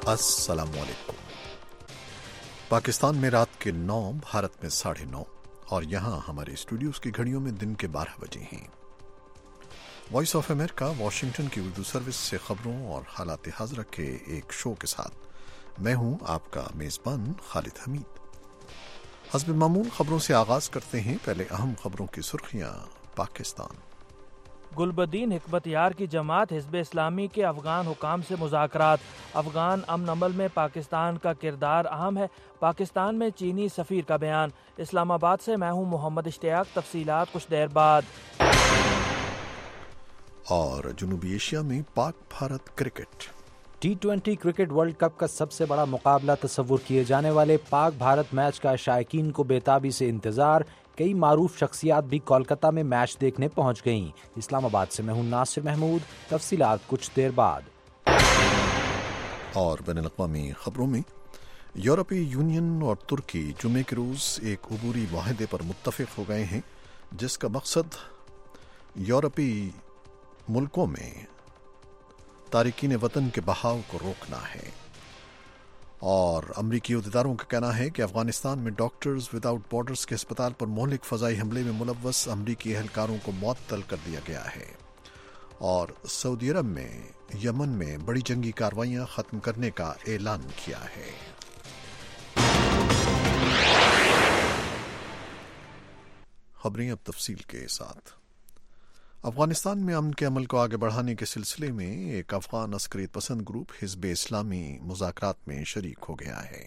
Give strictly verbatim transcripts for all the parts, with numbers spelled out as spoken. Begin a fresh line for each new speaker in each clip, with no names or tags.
السلام علیکم۔ پاکستان میں رات کے نو، بھارت میں ساڑھے نو، اور یہاں ہمارے اسٹوڈیوز کی گھڑیوں میں دن کے بارہ بجے ہیں۔ وائس آف امریکہ واشنگٹن کی اردو سروس سے خبروں اور حالات حاضرہ کے ایک شو کے ساتھ میں ہوں آپ کا میزبان خالد حمید۔ حسب معمول خبروں سے آغاز کرتے ہیں۔ پہلے اہم خبروں کی سرخیاں۔ پاکستان
گلبدین حکمت یار کی جماعت حزب اسلامی کے افغان حکام سے مذاکرات۔ افغان امن عمل میں پاکستان کا کردار اہم ہے، پاکستان میں چینی سفیر کا بیان۔ اسلام آباد سے میں ہوں محمد اشتیاق، تفصیلات کچھ دیر بعد۔
اور جنوبی ایشیا میں Pak Bharat cricket.
T twenty cricket world cup کا سب سے بڑا مقابلہ تصور کیے جانے والے پاک بھارت میچ کا شائقین کو بے تابی سے انتظار۔ کئی معروف شخصیات بھی کولکتہ میں میچ دیکھنے پہنچ گئیں۔ اسلام آباد سے میں ہوں ناصر محمود، تفصیلات کچھ دیر بعد۔
اور بین الاقوامی خبروں میں یورپی یونین اور ترکی جمعے کے روز ایک عبوری معاہدے پر متفق ہو گئے ہیں، جس کا مقصد یورپی ملکوں میں تارکین وطن کے بہاؤ کو روکنا ہے۔ اور امریکی عہدیداروں کا کہنا ہے کہ افغانستان میں ڈاکٹرز وداؤٹ بارڈرز کے اسپتال پر مہلک فضائی حملے میں ملوث امریکی اہلکاروں کو معطل کر دیا گیا ہے۔ اور سعودی عرب میں یمن میں بڑی جنگی کارروائیاں ختم کرنے کا اعلان کیا ہے۔ خبریں اب تفصیل کے ساتھ۔ افغانستان میں امن کے عمل کو آگے بڑھانے کے سلسلے میں ایک افغان عسکریت پسند گروپ حزب اسلامی مذاکرات میں شریک ہو گیا ہے۔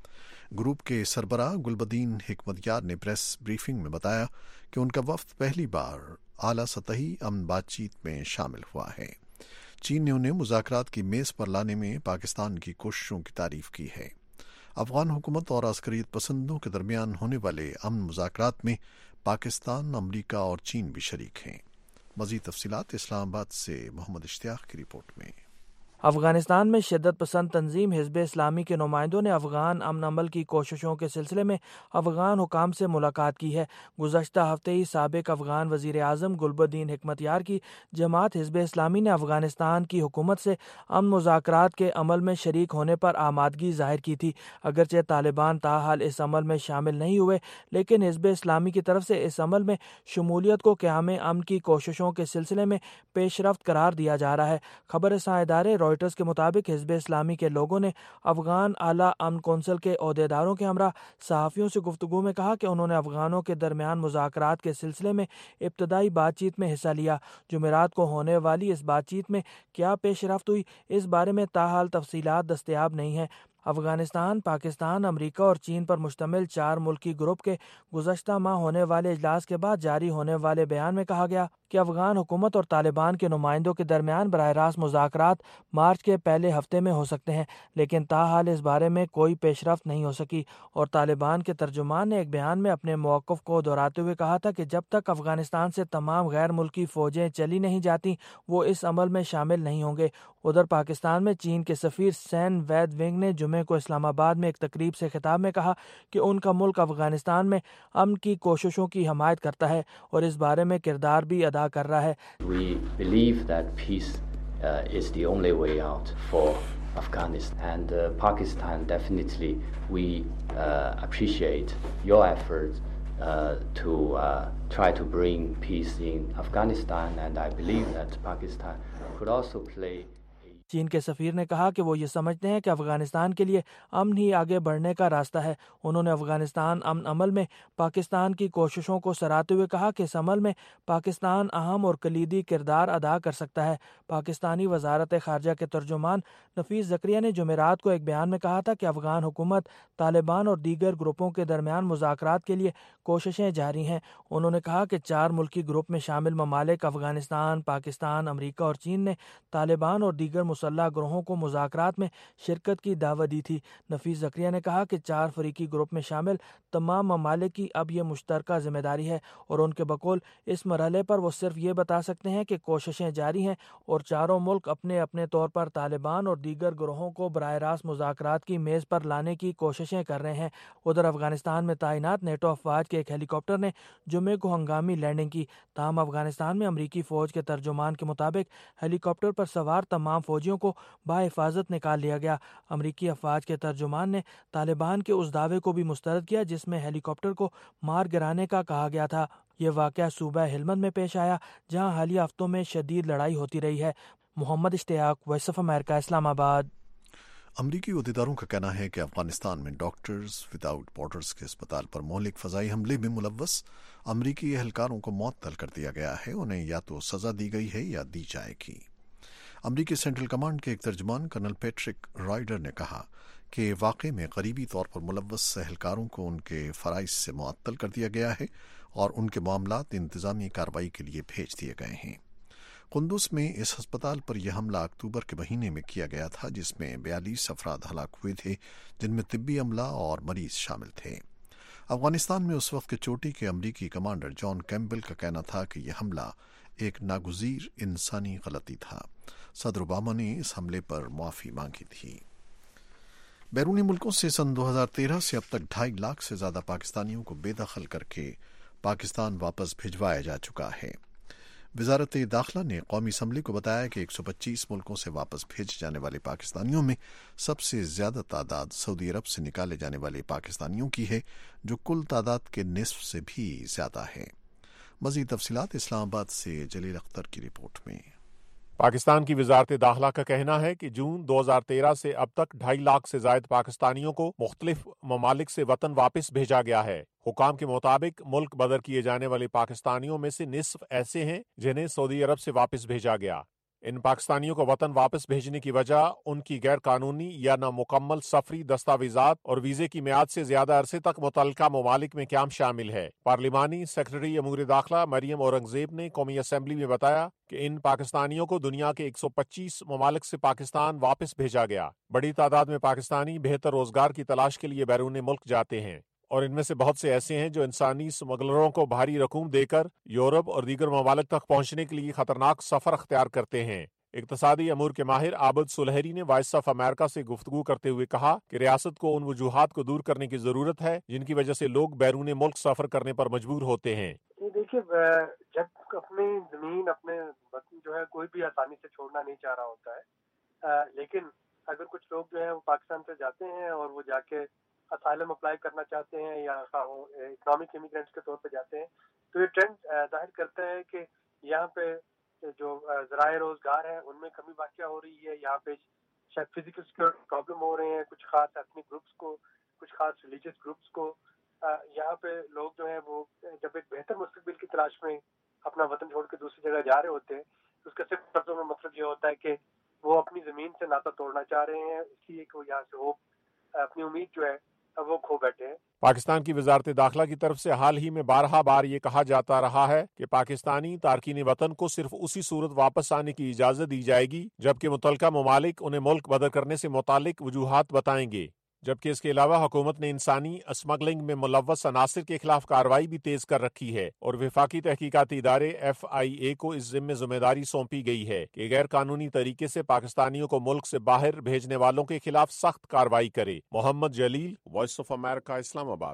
گروپ کے سربراہ گلبدین حکمت یار نے پریس بریفنگ میں بتایا کہ ان کا وفد پہلی بار اعلیٰ سطحی امن بات چیت میں شامل ہوا ہے۔ چین نے انہیں مذاکرات کی میز پر لانے میں پاکستان کی کوششوں کی تعریف کی ہے۔ افغان حکومت اور عسکریت پسندوں کے درمیان ہونے والے امن مذاکرات میں پاکستان، امریکہ اور چین بھی شریک ہیں۔ مزید تفصیلات اسلام آباد سے محمد اشتیاق کی رپورٹ میں۔
افغانستان میں شدت پسند تنظیم حزب اسلامی کے نمائندوں نے افغان امن عمل کی کوششوں کے سلسلے میں افغان حکام سے ملاقات کی ہے۔ گزشتہ ہفتے ہی سابق افغان وزیر اعظم گلبدین حکمت یار کی جماعت حزب اسلامی نے افغانستان کی حکومت سے امن مذاکرات کے عمل میں شریک ہونے پر آمادگی ظاہر کی تھی۔ اگرچہ طالبان تاحال اس عمل میں شامل نہیں ہوئے، لیکن حزب اسلامی کی طرف سے اس عمل میں شمولیت کو قیام امن کی کوششوں کے سلسلے میں پیش رفت قرار دیا جا رہا ہے۔ خبر رساں ادارے رائٹرز کے مطابق حزب اسلامی کے لوگوں نے افغان اعلیٰ امن کونسل کے عہدیداروں کے ہمراہ صحافیوں سے گفتگو میں کہا کہ انہوں نے افغانوں کے درمیان مذاکرات کے سلسلے میں ابتدائی بات چیت میں حصہ لیا۔ جمعرات کو ہونے والی اس بات چیت میں کیا پیش رفت ہوئی، اس بارے میں تاحال تفصیلات دستیاب نہیں ہیں۔ افغانستان، پاکستان، امریکہ اور چین پر مشتمل چار ملکی گروپ کے گزشتہ ماہ ہونے والے اجلاس کے بعد جاری ہونے والے بیان میں کہا گیا کہ افغان حکومت اور طالبان کے نمائندوں کے درمیان براہ راست مذاکرات مارچ کے پہلے ہفتے میں ہو سکتے ہیں، لیکن تاحال اس بارے میں کوئی پیش رفت نہیں ہو سکی۔ اور طالبان کے ترجمان نے ایک بیان میں اپنے موقف کو دہراتے ہوئے کہا تھا کہ جب تک افغانستان سے تمام غیر ملکی فوجیں چلی نہیں جاتی، وہ اس عمل میں شامل نہیں ہوں گے۔ ادھر پاکستان میں چین کے سفیر سین وید ونگ نے جمعے کو اسلام آباد میں ایک تقریب سے خطاب میں کہا کہ ان کا ملک افغانستان میں امن کی کوششوں کی حمایت کرتا ہے اور اس بارے میں کردار بھی ادا کر رہا ہے۔
We believe that peace uh, is the only way out for Afghanistan and uh, Pakistan. Definitely we uh, appreciate your efforts uh, to uh, try to bring peace in Afghanistan, and I believe that Pakistan could also play.
چین کے سفیر نے کہا کہ وہ یہ سمجھتے ہیں کہ افغانستان کے لیے امن ہی آگے بڑھنے کا راستہ ہے۔ انہوں نے افغانستان امن عمل میں پاکستان کی کوششوں کو سراہتے ہوئے کہا کہ اس عمل میں پاکستان اہم اور کلیدی کردار ادا کر سکتا ہے۔ پاکستانی وزارت خارجہ کے ترجمان نفیس زکریا نے جمعرات کو ایک بیان میں کہا تھا کہ افغان حکومت طالبان اور دیگر گروپوں کے درمیان مذاکرات کے لیے کوششیں جاری ہیں۔ انہوں نے کہا کہ چار ملکی گروپ میں شامل ممالک افغانستان، پاکستان، امریکہ اور چین نے طالبان اور دیگر مسلح گروہوں کو مذاکرات میں شرکت کی دعوت دی تھی۔ نفیس زکریا نے کہا کہ چار فریقی گروپ میں شامل تمام ممالک کی اب یہ مشترکہ ذمہ داری ہے اور ان کے بقول اس مرحلے پر وہ صرف یہ بتا سکتے ہیں کہ کوششیں جاری ہیں اور چاروں ملک اپنے اپنے طور پر طالبان اور دیگر گروہوں کو براہ راست مذاکرات کی میز پر لانے کی کوششیں کر رہے ہیں۔ ادھر افغانستان میں تعینات نیٹو افواج کے ایک ہیلی کاپٹر نے جمعے کو ہنگامی لینڈنگ کی، تاہم افغانستان میں امریکی فوج کے ترجمان کے مطابق ہیلی کاپٹر پر سوار تمام فوجیوں فوجیوں کو باحفاظت نکال لیا گیا۔ امریکی افواج کے ترجمان نے طالبان کے اس دعوے کو بھی مسترد کیا جس میں ہیلی کاپٹر کو مار گرانے کا کہا گیا تھا۔ یہ واقعہ صوبہ ہلمند میں پیش آیا جہاں حالیہ ہفتوں میں شدید لڑائی ہوتی رہی ہے۔ محمد اشتیاق، وائس آف امریکہ، اسلام آباد۔
امریکی عہدیداروں کا کہنا ہے کہ افغانستان میں ڈاکٹرز وداؤٹ بارڈرز کے اسپتال پر مہلک فضائی حملے میں ملوث امریکی اہلکاروں کو معطل کر دیا گیا ہے۔ انہیں یا تو سزا دی گئی ہے یا دی جائے گی۔ امریکی سینٹرل کمانڈ کے ایک ترجمان کرنل پیٹرک رائڈر نے کہا کہ واقعے میں قریبی طور پر ملوث اہلکاروں کو ان کے فرائض سے معطل کر دیا گیا ہے اور ان کے معاملات انتظامی کارروائی کے لیے بھیج دیے گئے ہیں۔ قندوز میں اس ہسپتال پر یہ حملہ اکتوبر کے مہینے میں کیا گیا تھا جس میں بیالیس افراد ہلاک ہوئے تھے جن میں طبی عملہ اور مریض شامل تھے۔ افغانستان میں اس وقت کے چوٹی کے امریکی کمانڈر جان کیمبل کا کہنا تھا کہ یہ حملہ ایک ناگزیر انسانی غلطی تھا۔ صدر اوباما نے اس حملے پر معافی مانگی تھی۔ بیرونی ملکوں سے سن دو ہزار تیرہ سے اب تک ڈھائی لاکھ سے زیادہ پاکستانیوں کو بے دخل کر کے پاکستان واپس بھجوایا جا چکا ہے۔ وزارت داخلہ نے قومی اسمبلی کو بتایا کہ ایک سو پچیس ملکوں سے واپس بھیجے جانے والے پاکستانیوں میں سب سے زیادہ تعداد سعودی عرب سے نکالے جانے والے پاکستانیوں کی ہے جو کل تعداد کے نصف سے بھی زیادہ ہے۔ مزید تفصیلات اسلام آباد سے جلیل اختر کی رپورٹ میں۔
پاکستان کی وزارت داخلہ کا کہنا ہے کہ جون دو ہزار تیرہ سے اب تک ڈھائی لاکھ سے زائد پاکستانیوں کو مختلف ممالک سے وطن واپس بھیجا گیا ہے۔ حکام کے مطابق ملک بدر کیے جانے والے پاکستانیوں میں سے نصف ایسے ہیں جنہیں سعودی عرب سے واپس بھیجا گیا۔ ان پاکستانیوں کو وطن واپس بھیجنے کی وجہ ان کی غیر قانونی یا نامکمل سفری دستاویزات اور ویزے کی میعاد سے زیادہ عرصے تک متعلقہ ممالک میں قیام شامل ہے۔ پارلیمانی سیکرٹری امور داخلہ مریم اورنگزیب نے قومی اسمبلی میں بتایا کہ ان پاکستانیوں کو دنیا کے ایک سو پچیس ممالک سے پاکستان واپس بھیجا گیا۔ بڑی تعداد میں پاکستانی بہتر روزگار کی تلاش کے لیے بیرون ملک جاتے ہیں اور ان میں سے بہت سے ایسے ہیں جو انسانی اسمگلروں کو بھاری رقوم دے کر یورپ اور دیگر ممالک تک پہنچنے کے لیے خطرناک سفر اختیار کرتے ہیں۔ اقتصادی امور کے ماہر عابد سلہری نے وائس آف امریکہ سے گفتگو کرتے ہوئے کہا کہ ریاست کو ان وجوہات کو دور کرنے کی ضرورت ہے جن کی وجہ سے لوگ بیرون ملک سفر کرنے پر مجبور ہوتے ہیں۔
دیکھیے، جب اپنی زمین اپنے وطن جو ہے کوئی بھی آسانی سے چھوڑنا نہیں چاہ رہا ہوتا ہے، لیکن اگر کچھ لوگ جو ہے وہ پاکستان سے جاتے ہیں اور وہ جا کے اسائلم اپلائی کرنا چاہتے ہیں یا اکنامک امیگرینٹس کے طور پہ جاتے ہیں، تو یہ ٹرینڈ ظاہر کرتا ہے کہ یہاں پہ جو ذرائع روزگار ہیں ان میں کمی واقع ہو رہی ہے۔ یہاں پہ شاید فزیکل سیکورٹی پرابلم ہو رہے ہیں کچھ خاص ایتھنک گروپس کو، کچھ خاص ریلیجیس گروپس کو۔ یہاں پہ لوگ جو ہیں وہ جب ایک بہتر مستقبل کی تلاش میں اپنا وطن چھوڑ کے دوسری جگہ جا رہے ہوتے ہیں تو اس کا صرف لفظوں میں مطلب یہ ہوتا ہے کہ وہ اپنی زمین سے ناطہ توڑنا چاہ رہے ہیں، اس لیے کہ وہ یہاں سے ہوپ، اپنی امید جو ہے وہ کھو بیٹھے ہیں۔
پاکستان کی وزارت داخلہ کی طرف سے حال ہی میں بارہا بار یہ کہا جاتا رہا ہے کہ پاکستانی تارکین وطن کو صرف اسی صورت واپس آنے کی اجازت دی جائے گی جبکہ متعلقہ ممالک انہیں ملک بدر کرنے سے متعلق وجوہات بتائیں گے، جبکہ اس کے علاوہ حکومت نے انسانی اسمگلنگ میں ملوث عناصر کے خلاف کارروائی بھی تیز کر رکھی ہے اور وفاقی تحقیقاتی ادارے ایف آئی اے کو اس ذمہ ذمہ داری سونپی گئی ہے کہ غیر قانونی طریقے سے پاکستانیوں کو ملک سے باہر بھیجنے والوں کے خلاف سخت کارروائی کرے۔ محمد جلیل، وائس آف امریکہ، اسلام آباد۔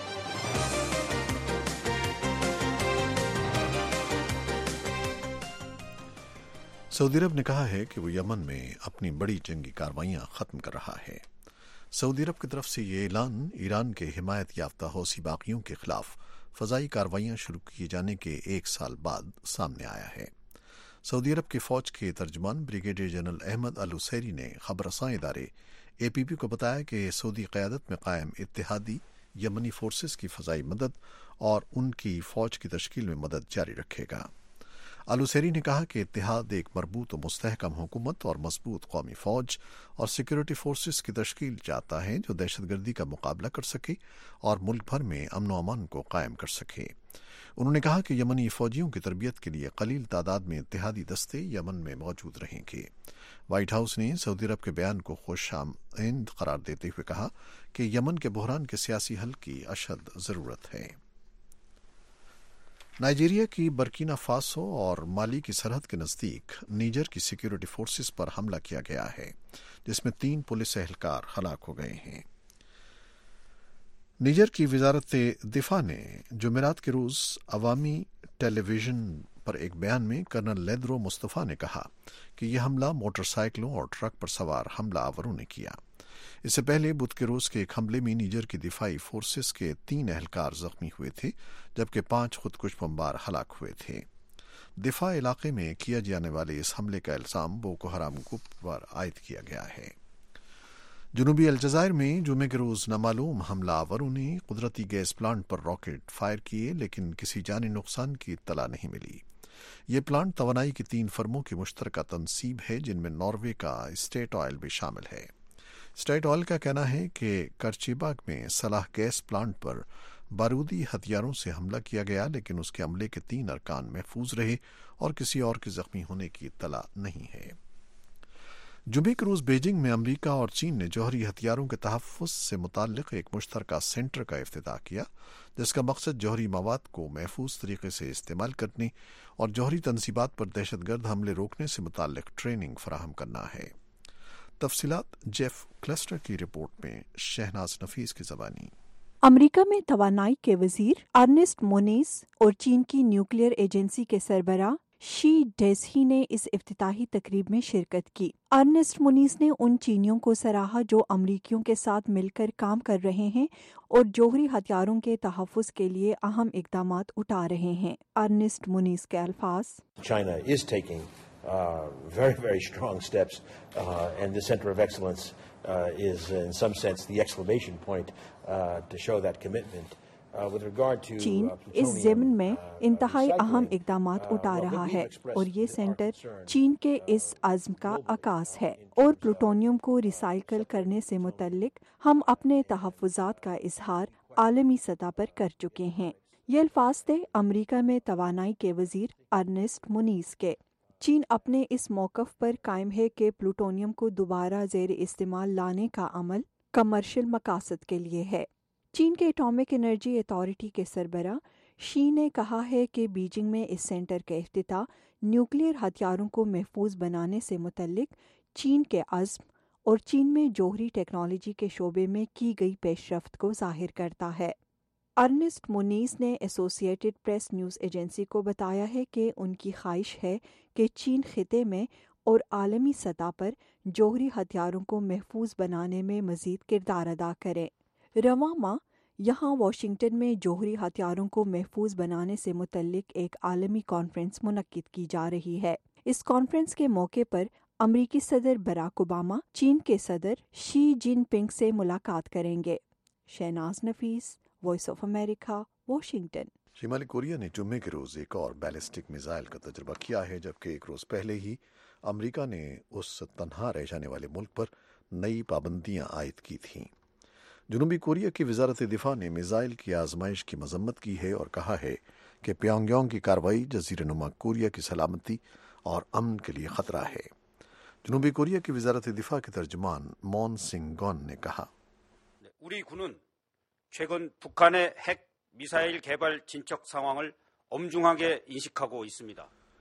سعودی عرب نے کہا ہے کہ وہ یمن میں اپنی بڑی جنگی کارروائیاں ختم کر رہا ہے۔ سعودی عرب کی طرف سے یہ اعلان ایران کے حمایت یافتہ حوثی باغیوں کے خلاف فضائی کارروائیاں شروع کیے جانے کے ایک سال بعد سامنے آیا ہے۔ سعودی عرب کی فوج کے ترجمان بریگیڈیئر جنرل احمد الحسیری نے خبر رساں ادارے اے پی پی کو بتایا کہ سعودی قیادت میں قائم اتحادی یمنی فورسز کی فضائی مدد اور ان کی فوج کی تشکیل میں مدد جاری رکھے گا۔ الحسیری نے کہا کہ اتحاد ایک مربوط و مستحکم حکومت اور مضبوط قومی فوج اور سیکورٹی فورسز کی تشکیل چاہتا ہے جو دہشت گردی کا مقابلہ کر سکے اور ملک بھر میں امن و امان کو قائم کر سکے۔ انہوں نے کہا کہ یمنی فوجیوں کی تربیت کے لیے قلیل تعداد میں اتحادی دستے یمن میں موجود رہیں گے۔ وائٹ ہاؤس نے سعودی عرب کے بیان کو خوش آمدید قرار دیتے ہوئے کہا کہ یمن کے بحران کے سیاسی حل کی اشد ضرورت ہے۔ نائجیریا کی برکینا فاسو اور مالی کی سرحد کے نزدیک نیجر کی سیکیورٹی فورسز پر حملہ کیا گیا ہے جس میں تین پولیس اہلکار ہلاک ہو گئے ہیں۔ نیجر کی وزارت دفاع نے جمعرات کے روز عوامی ٹیلی ویژن پر ایک بیان میں کرنل لیدرو مصطفیٰ نے کہا کہ یہ حملہ موٹر سائیکلوں اور ٹرک پر سوار حملہ آوروں نے کیا۔ اس سے پہلے بدھ کے روز کے ایک حملے میں نیجر کی دفاعی فورسز کے تین اہلکار زخمی ہوئے تھے جبکہ پانچ خودکش بمبار ہلاک ہوئے تھے۔ دفاع علاقے میں کیا جانے والے اس حملے کا الزام بوکو حرام گروپ پر عائد کیا گیا ہے۔ جنوبی الجزائر میں جمعے کے روز نامعلوم حملہ آوروں نے قدرتی گیس پلانٹ پر راکٹ فائر کیے لیکن کسی جانی نقصان کی اطلاع نہیں ملی۔ یہ پلانٹ توانائی کی تین فرموں کی مشترکہ تنصیب ہے جن میں ناروے کا اسٹیٹ آئل بھی شامل ہے۔ اسٹیٹ آئل کا کہنا ہے کہ کرچیباگ میں صلاح گیس پلانٹ پر بارودی ہتھیاروں سے حملہ کیا گیا لیکن اس کے عملے کے تین ارکان محفوظ رہے اور کسی اور کے زخمی ہونے کی اطلاع نہیں ہے۔ جمعے کے روز بیجنگ میں امریکہ اور چین نے جوہری ہتھیاروں کے تحفظ سے متعلق ایک مشترکہ سینٹر کا افتتاح کیا جس کا مقصد جوہری مواد کو محفوظ طریقے سے استعمال کرنے اور جوہری تنصیبات پر دہشت گرد حملے روکنے سے متعلق ٹریننگ فراہم کرنا ہے۔ تفصیلات جیف کلسٹر کی رپورٹ میں، شہناز نفیس کی زبانی۔
امریکہ میں توانائی کے وزیر ارنسٹ مونیز اور چین کی نیوکلیئر ایجنسی کے سربراہ شی ڈیزہی نے اس افتتاحی تقریب میں شرکت کی۔ ارنسٹ مونیز نے ان چینیوں کو سراہا جو امریکیوں کے ساتھ مل کر کام کر رہے ہیں اور جوہری ہتھیاروں کے تحفظ کے لیے اہم اقدامات اٹھا رہے ہیں۔ ارنسٹ مونیز کے الفاظ:
China is taking uh, very, very strong steps uh, and the center of excellence uh, is in some sense the exclamation point uh, to show that commitment.
چین اس ضمن میں انتہائی اہم اقدامات اٹھا رہا ہے اور یہ سینٹر چین کے اس عزم کا عکاس ہے، اور پلوٹونیم کو ریسائیکل کرنے سے متعلق ہم اپنے تحفظات کا اظہار عالمی سطح پر کر چکے ہیں۔ یہ الفاظ تھے امریکہ میں توانائی کے وزیر ارنسٹ مونیز کے۔ چین اپنے اس موقف پر قائم ہے کہ پلوٹونیم کو دوبارہ زیر استعمال لانے کا عمل کمرشل مقاصد کے لیے ہے۔ چین کے اٹامک انرجی اتھارٹی کے سربراہ شی نے کہا ہے کہ بیجنگ میں اس سینٹر کا افتتاح نیوکلیئر ہتھیاروں کو محفوظ بنانے سے متعلق چین کے عزم اور چین میں جوہری ٹیکنالوجی کے شعبے میں کی گئی پیش رفت کو ظاہر کرتا ہے۔ ارنسٹ مونیز نے ایسوسی ایٹڈ پریس نیوز ایجنسی کو بتایا ہے کہ ان کی خواہش ہے کہ چین خطے میں اور عالمی سطح پر جوہری ہتھیاروں کو محفوظ بنانے میں مزید کردار ادا کرے۔ رواں ماہ یہاں واشنگٹن میں جوہری ہتھیاروں کو محفوظ بنانے سے متعلق ایک عالمی کانفرنس منعقد کی جا رہی ہے۔ اس کانفرنس کے موقع پر امریکی صدر براک اوباما چین کے صدر شی جن پنگ سے ملاقات کریں گے۔ Shahnaz Nafees, voice of America, Washington.
شمالی کوریا نے جمعے کے روز ایک اور بیلسٹک میزائل کا تجربہ کیا ہے جبکہ ایک روز پہلے ہی امریکہ نے اس تنہا رہ جانے والے ملک پر نئی پابندیاں عائد کی تھیں۔ جنوبی کوریا کی وزارت دفاع نے میزائل کی آزمائش کی مذمت کی ہے اور کہا ہے کہ پیونگ یانگ کی کارروائی جزیرہ نما کوریا کی سلامتی اور امن کے لیے خطرہ ہے۔ جنوبی کوریا کی وزارت دفاع کے ترجمان مون سنگ گون نے کہا،
우리 군은 최근 북한의 핵 미사일 개발 진척 상황을 엄중하게 인식하고 있습니다.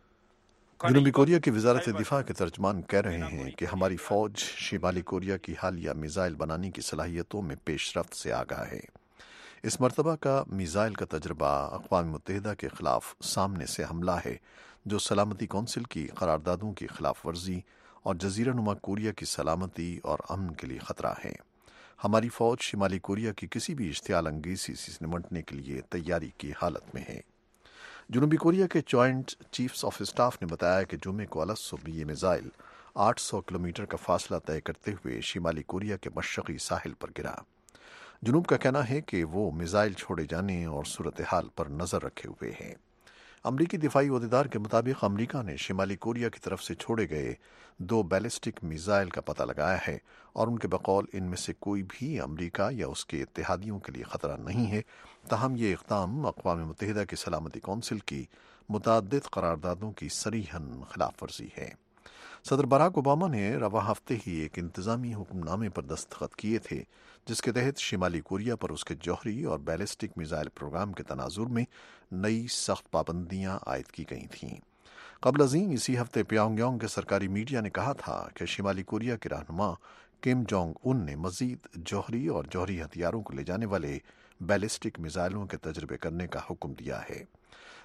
جنوبی کوریا کی وزارت دفاع کے ترجمان کہہ رہے ہیں کہ ہماری فوج شمالی کوریا کی حالیہ میزائل بنانے کی صلاحیتوں میں پیش رفت سے آگاہ ہے۔ اس مرتبہ کا میزائل کا تجربہ اقوام متحدہ کے خلاف سامنے سے حملہ ہے جو سلامتی کونسل کی قراردادوں کی خلاف ورزی اور جزیرہ نما کوریا کی سلامتی اور امن کے لیے خطرہ ہے۔ ہماری فوج شمالی کوریا کی کسی بھی اشتعال انگیزی سے نمٹنے کے لیے تیاری کی حالت میں ہے۔ جنوبی کوریا کے جوائنٹ چیفز آف اسٹاف نے بتایا کہ جمعے کو الصبح یہ میزائل آٹھ سو کلومیٹر کا فاصلہ طے کرتے ہوئے شمالی کوریا کے مشرقی ساحل پر گرا۔ جنوب کا کہنا ہے کہ وہ میزائل چھوڑے جانے اور صورتحال پر نظر رکھے ہوئے ہیں۔ امریکی دفاعی عہدیدار کے مطابق امریکہ نے شمالی کوریا کی طرف سے چھوڑے گئے دو بیلسٹک میزائل کا پتہ لگایا ہے اور ان کے بقول ان میں سے کوئی بھی امریکہ یا اس کے اتحادیوں کے لیے خطرہ نہیں ہے، تاہم یہ اقدام اقوام متحدہ کی سلامتی کونسل کی متعدد قراردادوں کی صریحاً خلاف ورزی ہے۔ صدر باراک اوباما نے رواں ہفتے ہی ایک انتظامی حکم نامے پر دستخط کیے تھے جس کے تحت شمالی کوریا پر اس کے جوہری اور بیلسٹک میزائل پروگرام کے تناظر میں نئی سخت پابندیاں عائد کی گئی تھیں۔ قبل ازیں اسی ہفتے پیونگ یانگ کے سرکاری میڈیا نے کہا تھا کہ شمالی کوریا کے رہنما کم جونگ ان نے مزید جوہری اور جوہری ہتھیاروں کو لے جانے والے بیلسٹک میزائلوں کے تجربے کرنے کا حکم دیا ہے۔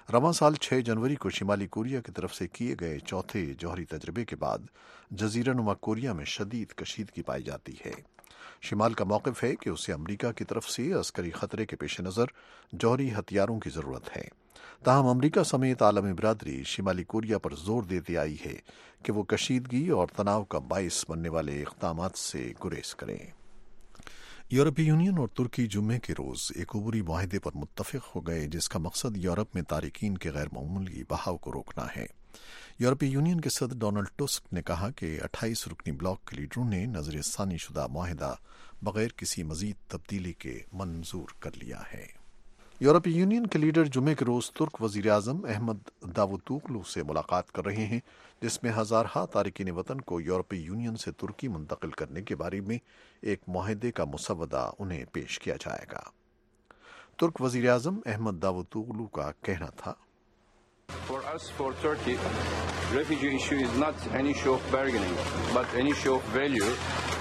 रवां साल छह जनवरी को शिमाली कोरिया की तरफ से किए गए चौथे जौहरी तजर्बे के बाद जजीरा नुमा कोरिया में शदीद कशीदगी पाई जाती है। शिमाल का मौक़िफ़ है कि उसे अमरीका की तरफ से अस्करी ख़तरे के पेश नज़र जौहरी हथियारों की ज़रूरत है। ताहम अमरीका समेत आलमी बिरादरी शिमाली कोरिया पर जोर देती आई है कि वो कशीदगी और तनाव का बाइस बनने वाले इक़दामात से गुरेज करें। यूरोपीय यूनियन और तुर्की जुम्मे के रोज़ एक अबूरी मुआहदे पर मुत्तफ़िक़ हो गए जिसका मकसद यूरोप में तारिकीन के गैर मामूली बहाव को रोकना है। यूरोपीय यूनियन के सदर डोनाल्ड टस्क ने कहा कि अट्ठाईस रुकनी ब्लॉक के लीडरों ने नज़रसानी शुदा मुआहदा बगैर किसी मज़ीद तब्दीली के मंजूर कर लिया है। यूरोपीय यूनियन के लीडर जुमे के रोज़ तुर्क वज़ीर आज़म अहमद दावुतोगलू से मुलाकात कर रहे हैं, जिसमें हज़ारहा तारिकीन वतन को यूरोपीय यूनियन से तुर्की मुंतकिल करने के बारे में एक मुआहदे का मुसवदा उन्हें पेश किया जाएगा। तुर्क वज़ीर आज़म अहमद दावुतोगलू का कहना था,
For us, for Turkey, refugee issue is not an issue of bargaining, but an issue of value.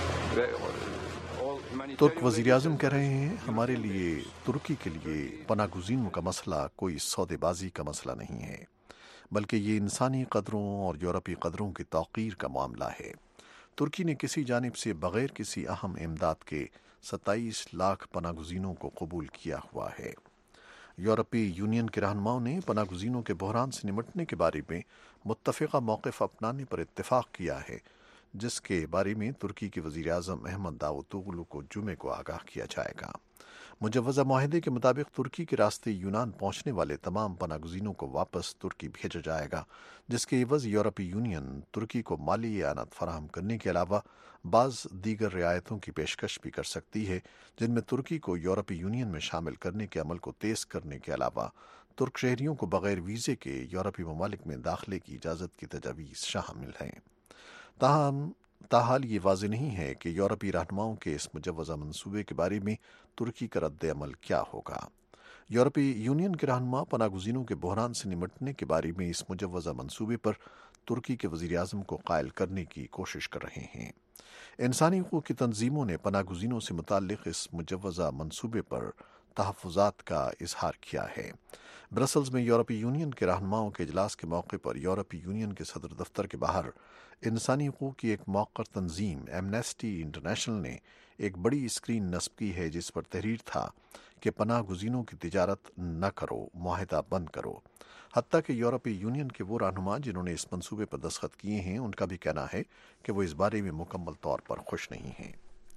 तुर्क वज़ीर आज़म कह रहे हैं, हमारे लिए तुर्की के लिए पनागुज़ीनों का मसला कोई सौदेबाजी का मसला नहीं है, बल्कि ये इंसानी कदरों और यूरोपी कदरों की तौक़ीर का मामला है। तुर्की ने किसी जानिब से बग़ैर किसी अहम इमदाद के सत्ताईस लाख पनागुज़ीनों को कबूल किया हुआ है। यूरोपीय यूनियन के रहनुमाओं ने पनागुज़ीनों के बहरान से निमटने के बारे में मुत्तफ़िक़ा मौक़िफ़ अपनाने पर इत्तेफ़ाक़ किया है, जिसके बारे में तुर्की के वज़ीर आज़म अहमद दावुतोगलू को जुमे को आगाह किया जाएगा। मुजव्वज़ा मुआहदे के मुताबिक तुर्की के रास्ते यूनान पहुँचने वाले तमाम पनागुज़ीनों को वापस तुर्की भेजा जाएगा, जिसके एवज़ यूरोपीय यूनियन तुर्की को माली यानत फराहम करने के अलावा बाज़ दीगर रियायतों की पेशकश भी कर सकती है, जिनमें तुर्की को यूरोपीय यूनियन में शामिल करने के अमल को तेज़ करने के अलावा तुर्क शहरियों को बग़ैर वीज़े के यूरोपीय ममालिक में दाखिले की इजाज़त की तजवीज़ शामिल हैं। ताहम ताहाल ये वाज़ेह नहीं है कि यूरोपीय रहनुमाओं के इस मुजव्वज़ा मंसूबे के बारे में तुर्की का रद्द अमल क्या होगा। यूरोपीय यूनियन के रहनुमा पनागुज़ीनों के बहरान से निमटने के बारे में इस मुजव्वज़ा मंसूबे पर तुर्की के वज़ीर आज़म को कायल करने की कोशिश कर रहे हैं। इंसानी हुकूक़ की तंजीमों ने पनागुज़ीनों से मुताल्लिक़ इस मुजव्वज़ा मंसूबे पर तहफ़्फ़ुज़ात का इजहार किया है। ब्रसल्स में यूरोपीय यूनियन के रहनुमाओं के इजलास के मौके पर यूरोपीय यूनियन के सदर दफ्तर के बाहर इंसानी हुकूक़ की एक मौक़र तंजीम एमनेस्टी इंटरनेशनल ने एक बड़ी स्क्रीन नस्ब की है, जिस पर तहरीर था कि पनाह गुज़ीनों की तिजारत न करो, मुआहदा बंद करो। हत्ता कि यूरोपीय यूनियन के वो रहनुमा जिन्होंने इस मंसूबे पर दस्तखत किए हैं, उनका भी कहना है कि वो इस बारे में मुकम्मल तौर पर खुश नहीं हैं।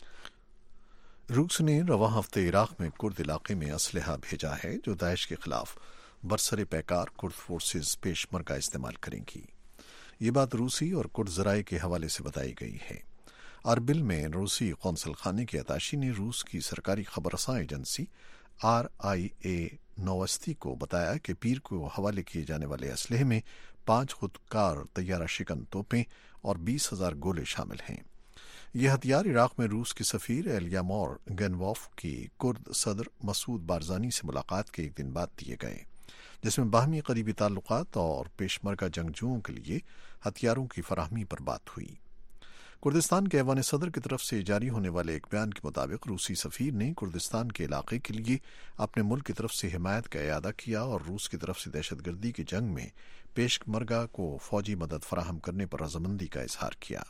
रूस ने रवां हफ्ते इराक़ में कुर्द इलाके में असलहा भेजा है, जो दाइश के खिलाफ बरसरे पैकार कुर्द फोर्सेस पेशमरगा इस्तेमाल करेंगी। ये बात रूसी और कुर्द ज़राए के हवाले से बताई गई है। अरबिल में रूसी कौंसल खाने के अताशी ने रूस की सरकारी खबरसां एजेंसी आर आई ए नोवस्ती को बताया कि पीर को हवाले किए जाने वाले असलहे में पांच खुदकार तैयारा शिकन तोपें और बीस हजार गोले शामिल हैं। ये हथियार इराक़ में रूस के सफ़ीर एलियामोर गनवॉफ की कुर्द सदर मसूद बारजानी से मुलाकात के एक दिन बाद दिए गए, जिसमें बाहमी करीबी ताल्लुकात और पेशमरगा जंगजुओं के लिए हथियारों की फराहमी पर बात हुई। कुर्दिस्तान के ऐवान सदर की तरफ से जारी होने वाले एक बयान के मुताबिक रूसी सफ़ीर ने कुर्दिस्तान के इलाके के लिए अपने मुल्क की तरफ से हिमायत का इयादा किया और रूस की तरफ से दहशतगर्दी की जंग में पेशमरगा को फौजी मदद फराहम करने पर रजामंदी का इजहार किया।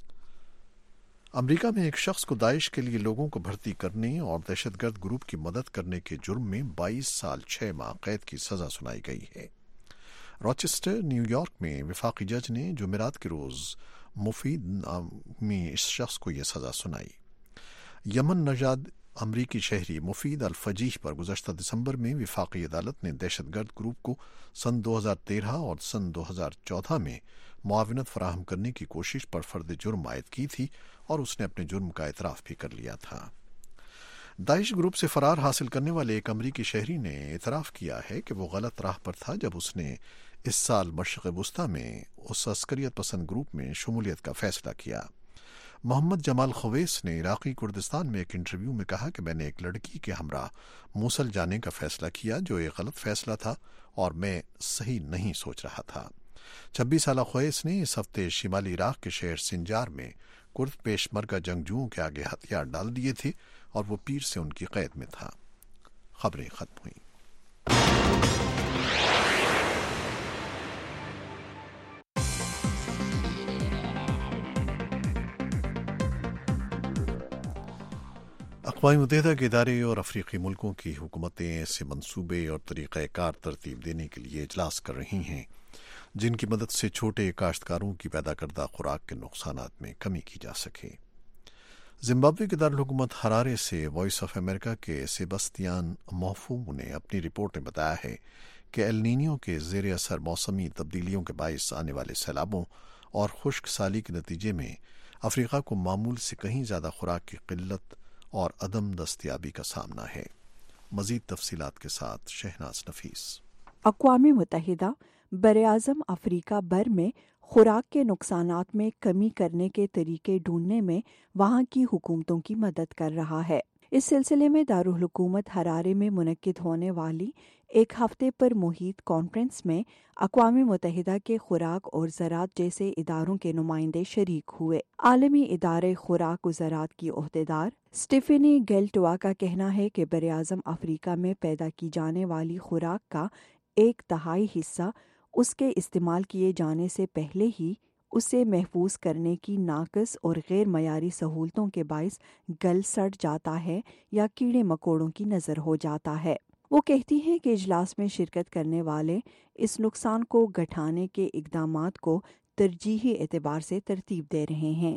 अमरीका में एक शख्स को दाइश के लिए लोगों को भर्ती करने और दहशतगर्द ग्रुप की मदद करने के जुर्म में बाईस साल छह माह कैद की सजा सुनाई गई है। रॉचेस्टर न्यूयॉर्क में विफाकी जज ने जुमेरात के रोज़ मुफीद में इस शख्स को यह सजा सुनाई। यमन नजाद अमरीकी शहरी मुफीद अल फजीह पर गुज़श्ता दिसंबर में विफाकी अदालत ने दहशतगर्द ग्रुप को सन दो हजार तेरह और सन दो हजार चौदह में मुआविनत फराहम करने की कोशिश पर फर्द जुर्म आयद की थी और उसने अपने जुर्म का एतराफ़ भी कर लिया था। दाइश ग्रुप से फरार हासिल करने वाले एक अमरीकी शहरी ने एतराफ़ किया है कि वो गलत राह पर था जब उसने इस साल मशरिक़ वुस्ता में उस अस्करियत पसंद ग्रुप में शमूलियत का फैसला किया। मोहम्मद जमाल खवैस ने इराक़ी कुर्दिस्तान में एक इंटरव्यू में कहा कि मैंने एक लड़की के हमरा मूसल जाने का फैसला किया, जो एक गलत फैसला था और मैं सही नहीं सोच रहा था। छब्बीस साल खवैस ने इस हफ्ते शिमाली इराक़ के शहर सिंजार में कुर्द पेशमरगा जंगजुओं के आगे हथियार डाल दिए थे और वो पीर से उनकी कैद में था। खबरें खत्म हुई। اقوام متحدہ کے ادارے اور افریقی ملکوں کی حکومتیں ایسے منصوبے اور طریقہ کار ترتیب دینے کے لیے اجلاس کر رہی ہیں جن کی مدد سے چھوٹے کاشتکاروں کی پیدا کردہ خوراک کے نقصانات میں کمی کی جا سکے۔ زمبابوے کے دارالحکومت ہرارے سے وائس آف امریکہ کے سیباستیان موفو نے اپنی رپورٹ میں بتایا ہے کہ ایل نینیو کے زیر اثر موسمی تبدیلیوں کے باعث آنے والے سیلابوں اور خشک سالی کے نتیجے میں افریقہ کو معمول سے کہیں زیادہ خوراک کی قلت اور عدم دستیابی کا سامنا ہے۔ مزید تفصیلات کے ساتھ شہناز نفیس۔
اقوام متحدہ براعظم افریقہ بھر میں خوراک کے نقصانات میں کمی کرنے کے طریقے ڈھونڈنے میں وہاں کی حکومتوں کی مدد کر رہا ہے۔ اس سلسلے میں دارالحکومت ہرارے میں منعقد ہونے والی ایک ہفتے پر محیط کانفرنس میں اقوام متحدہ کے خوراک اور زراعت جیسے اداروں کے نمائندے شریک ہوئے۔ عالمی ادارے خوراک و زراعت کی عہدیدار اسٹیفنی گیلٹوا کا کہنا ہے کہ براعظم افریقہ میں پیدا کی جانے والی خوراک کا ایک تہائی حصہ اس کے استعمال کیے جانے سے پہلے ہی اسے محفوظ کرنے کی ناقص اور غیر معیاری سہولتوں کے باعث گل سڑ جاتا ہے یا کیڑے مکوڑوں کی نظر ہو جاتا ہے۔ وہ کہتی ہیں کہ اجلاس میں شرکت کرنے والے اس نقصان کو گھٹانے کے اقدامات کو ترجیحی اعتبار سے ترتیب دے رہے ہیں۔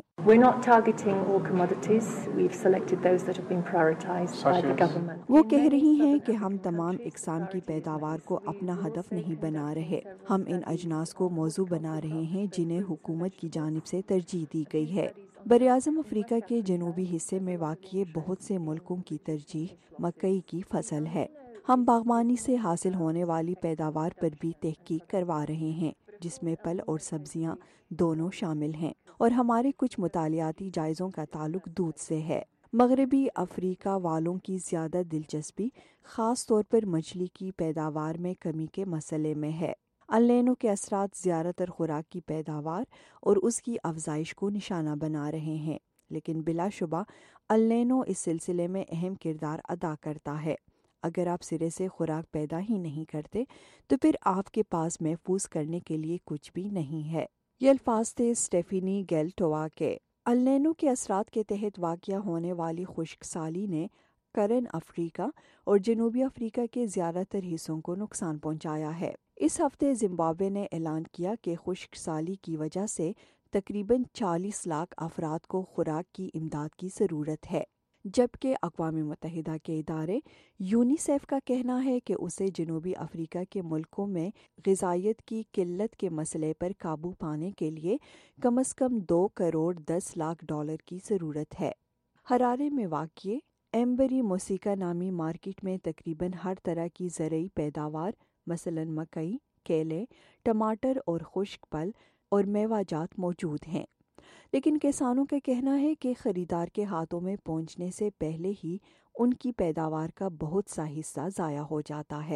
وہ کہہ رہی ہیں کہ ہم تمام اقسام کی پیداوار کو اپنا ہدف نہیں بنا رہے، ہم ان اجناس کو موضوع بنا رہے ہیں جنہیں حکومت کی جانب سے ترجیح دی گئی ہے۔ براعظم افریقہ کے جنوبی حصے میں واقع بہت سے ملکوں کی ترجیح مکئی کی فصل ہے۔ ہم باغبانی سے حاصل ہونے والی پیداوار پر بھی تحقیق کروا رہے ہیں جس میں پھل اور سبزیاں دونوں شامل ہیں، اور ہمارے کچھ مطالعاتی جائزوں کا تعلق دودھ سے ہے۔ مغربی افریقہ والوں کی زیادہ دلچسپی خاص طور پر مچھلی کی پیداوار میں کمی کے مسئلے میں ہے۔ النینو کے اثرات زیادہ تر خوراک کی پیداوار اور اس کی افزائش کو نشانہ بنا رہے ہیں، لیکن بلا شبہ النینو اس سلسلے میں اہم کردار ادا کرتا ہے۔ اگر آپ سرے سے خوراک پیدا ہی نہیں کرتے تو پھر آپ کے پاس محفوظ کرنے کے لیے کچھ بھی نہیں ہے۔ یہ الفاظ تھے اسٹیفنی گیلٹوا کے۔ النینو کے اثرات کے تحت واقع ہونے والی خشک سالی نے قرن افریقہ اور جنوبی افریقہ کے زیادہ تر حصوں کو نقصان پہنچایا ہے۔ اس ہفتے زمبابوے نے اعلان کیا کہ خشک سالی کی وجہ سے تقریباً چالیس لاکھ افراد کو خوراک کی امداد کی ضرورت ہے، جبکہ اقوام متحدہ کے ادارے یونیسیف کا کہنا ہے کہ اسے جنوبی افریقہ کے ملکوں میں غذائیت کی قلت کے مسئلے پر قابو پانے کے لیے کم از کم دو کروڑ دس لاکھ ڈالر کی ضرورت ہے۔ ہرارے میں واقع ایمبری موسیقا نامی مارکیٹ میں تقریباً ہر طرح کی زرعی پیداوار مثلاً مکئی، کیلے، ٹماٹر اور خشک پھل اور میوہ جات موجود ہیں، لیکن کسانوں کا کہنا ہے کہ خریدار کے ہاتھوں میں پہنچنے سے پہلے ہی ان کی پیداوار کا بہت سا حصہ ضائع ہو جاتا ہے۔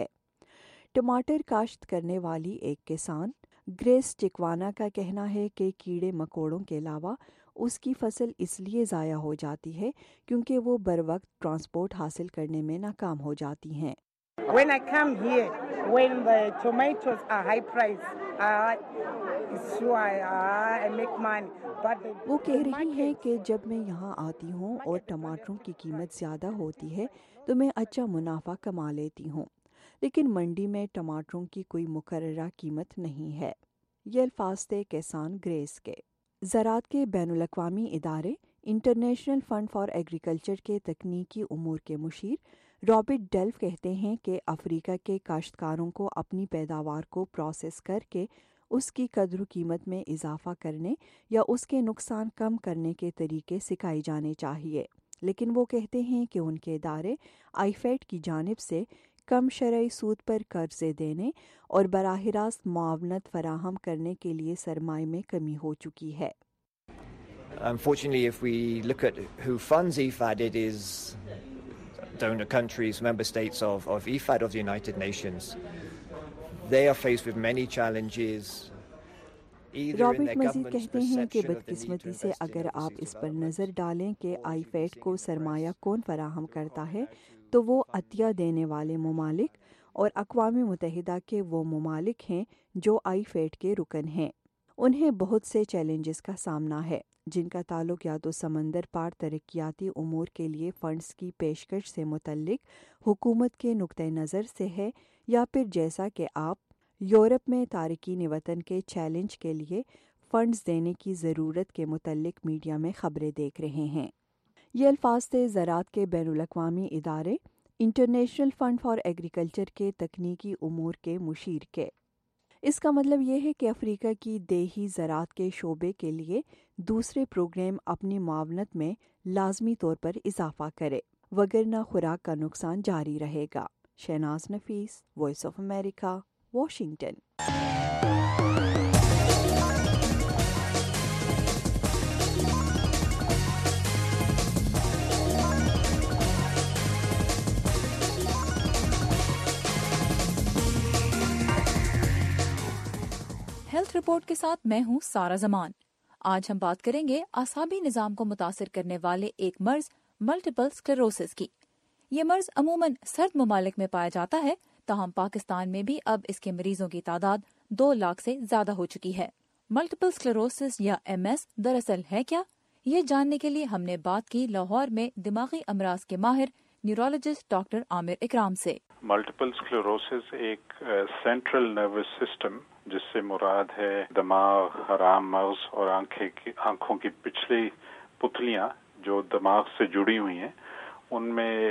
ٹماٹر کاشت کرنے والی ایک کسان گریس چکوانا کا کہنا ہے کہ کیڑے مکوڑوں کے علاوہ اس کی فصل اس لیے ضائع ہو جاتی ہے کیونکہ وہ بروقت ٹرانسپورٹ حاصل کرنے میں ناکام ہو جاتی ہیں۔
When I come here, when the tomatoes are high price, uh, it's sure I, uh, I make money. But the,
وہ کہہ رہی ہیں کہ جب میں یہاں آتی ہوں اور ٹماٹروں کی قیمت زیادہ ہوتی ہے تو میں اچھا منافع کما لیتی ہوں، لیکن منڈی میں ٹماٹروں کی کوئی مقررہ قیمت نہیں ہے۔ یہ الفاظ تھے کسان گریس کے۔ زراعت کے بین الاقوامی ادارے انٹرنیشنل فنڈ فار ایگریکلچر کے تکنیکی امور کے مشیر رابرٹ ڈیلف کہتے ہیں کہ افریقہ کے کاشتکاروں کو اپنی پیداوار کو پروسیس کر کے اس کی قدر و قیمت میں اضافہ کرنے یا اس کے نقصان کم کرنے کے طریقے سکھائے جانے چاہیے، لیکن وہ کہتے ہیں کہ ان کے ادارے آئی فیڈ کی جانب سے کم شرعی سود پر قرضے دینے اور براہ راست معاونت فراہم کرنے کے لیے سرمایہ میں کمی ہو چکی ہے۔
Unfortunately, if we look at who funds E F A D, it is donor countries, member states of, of E F A D of the United Nations. They are faced with many challenges.
Robert مزید کہتے ہیں کہ بدقسمتی سے اگر آپ اس پر نظر ڈالیں کہ آئی فیڈ کو سرمایہ کون فراہم کرتا ہے تو وہ عطیہ دینے والے ممالک اور اقوام متحدہ کے وہ ممالک ہیں جو آئی فیڈ کے رکن ہیں۔ انہیں بہت سے چیلنجز کا سامنا ہے جن کا تعلق یا تو سمندر پار ترقیاتی امور کے لیے فنڈز کی پیشکش سے متعلق حکومت کے نقطہ نظر سے ہے، یا پھر جیسا کہ آپ یورپ میں تارکین وطن کے چیلنج کے لیے فنڈز دینے کی ضرورت کے متعلق میڈیا میں خبریں دیکھ رہے ہیں۔ یہ الفاظ تھے زراعت کے بین الاقوامی ادارے انٹرنیشنل فنڈ فار ایگریکلچر کے تکنیکی امور کے مشیر کے۔ اس کا مطلب یہ ہے کہ افریقہ کی دیہی زراعت کے شعبے کے لیے دوسرے پروگرام اپنی معاونت میں لازمی طور پر اضافہ کرے، وگرنہ خوراک کا نقصان جاری رہے گا۔ Shahnaz Nafees, voice of America, Washington.
Health report کے ساتھ میں ہوں سارا زمان۔ آج ہم بات کریں گے اعصابی نظام کو متاثر کرنے والے ایک مرض ملٹیپل اسکلیروسس کی۔ یہ مرض عموماً سرد ممالک میں پایا جاتا ہے، تاہم پاکستان میں بھی اب اس کے مریضوں کی تعداد دو لاکھ سے زیادہ ہو چکی ہے۔ ملٹیپل اسکلیروسس یا ایم ایس دراصل ہے کیا؟ یہ جاننے کے لیے ہم نے بات کی لاہور میں دماغی امراض کے ماہر نیورولوجسٹ ڈاکٹر عامر اکرام سے۔
ملٹیپل اسکلیروسس ایک سینٹرل نروس سسٹم جس سے مراد ہے دماغ، حرام مغز اور آنکھوں کی پچھلی پتلیاں جو دماغ سے جڑی ہوئی ہیں، ان میں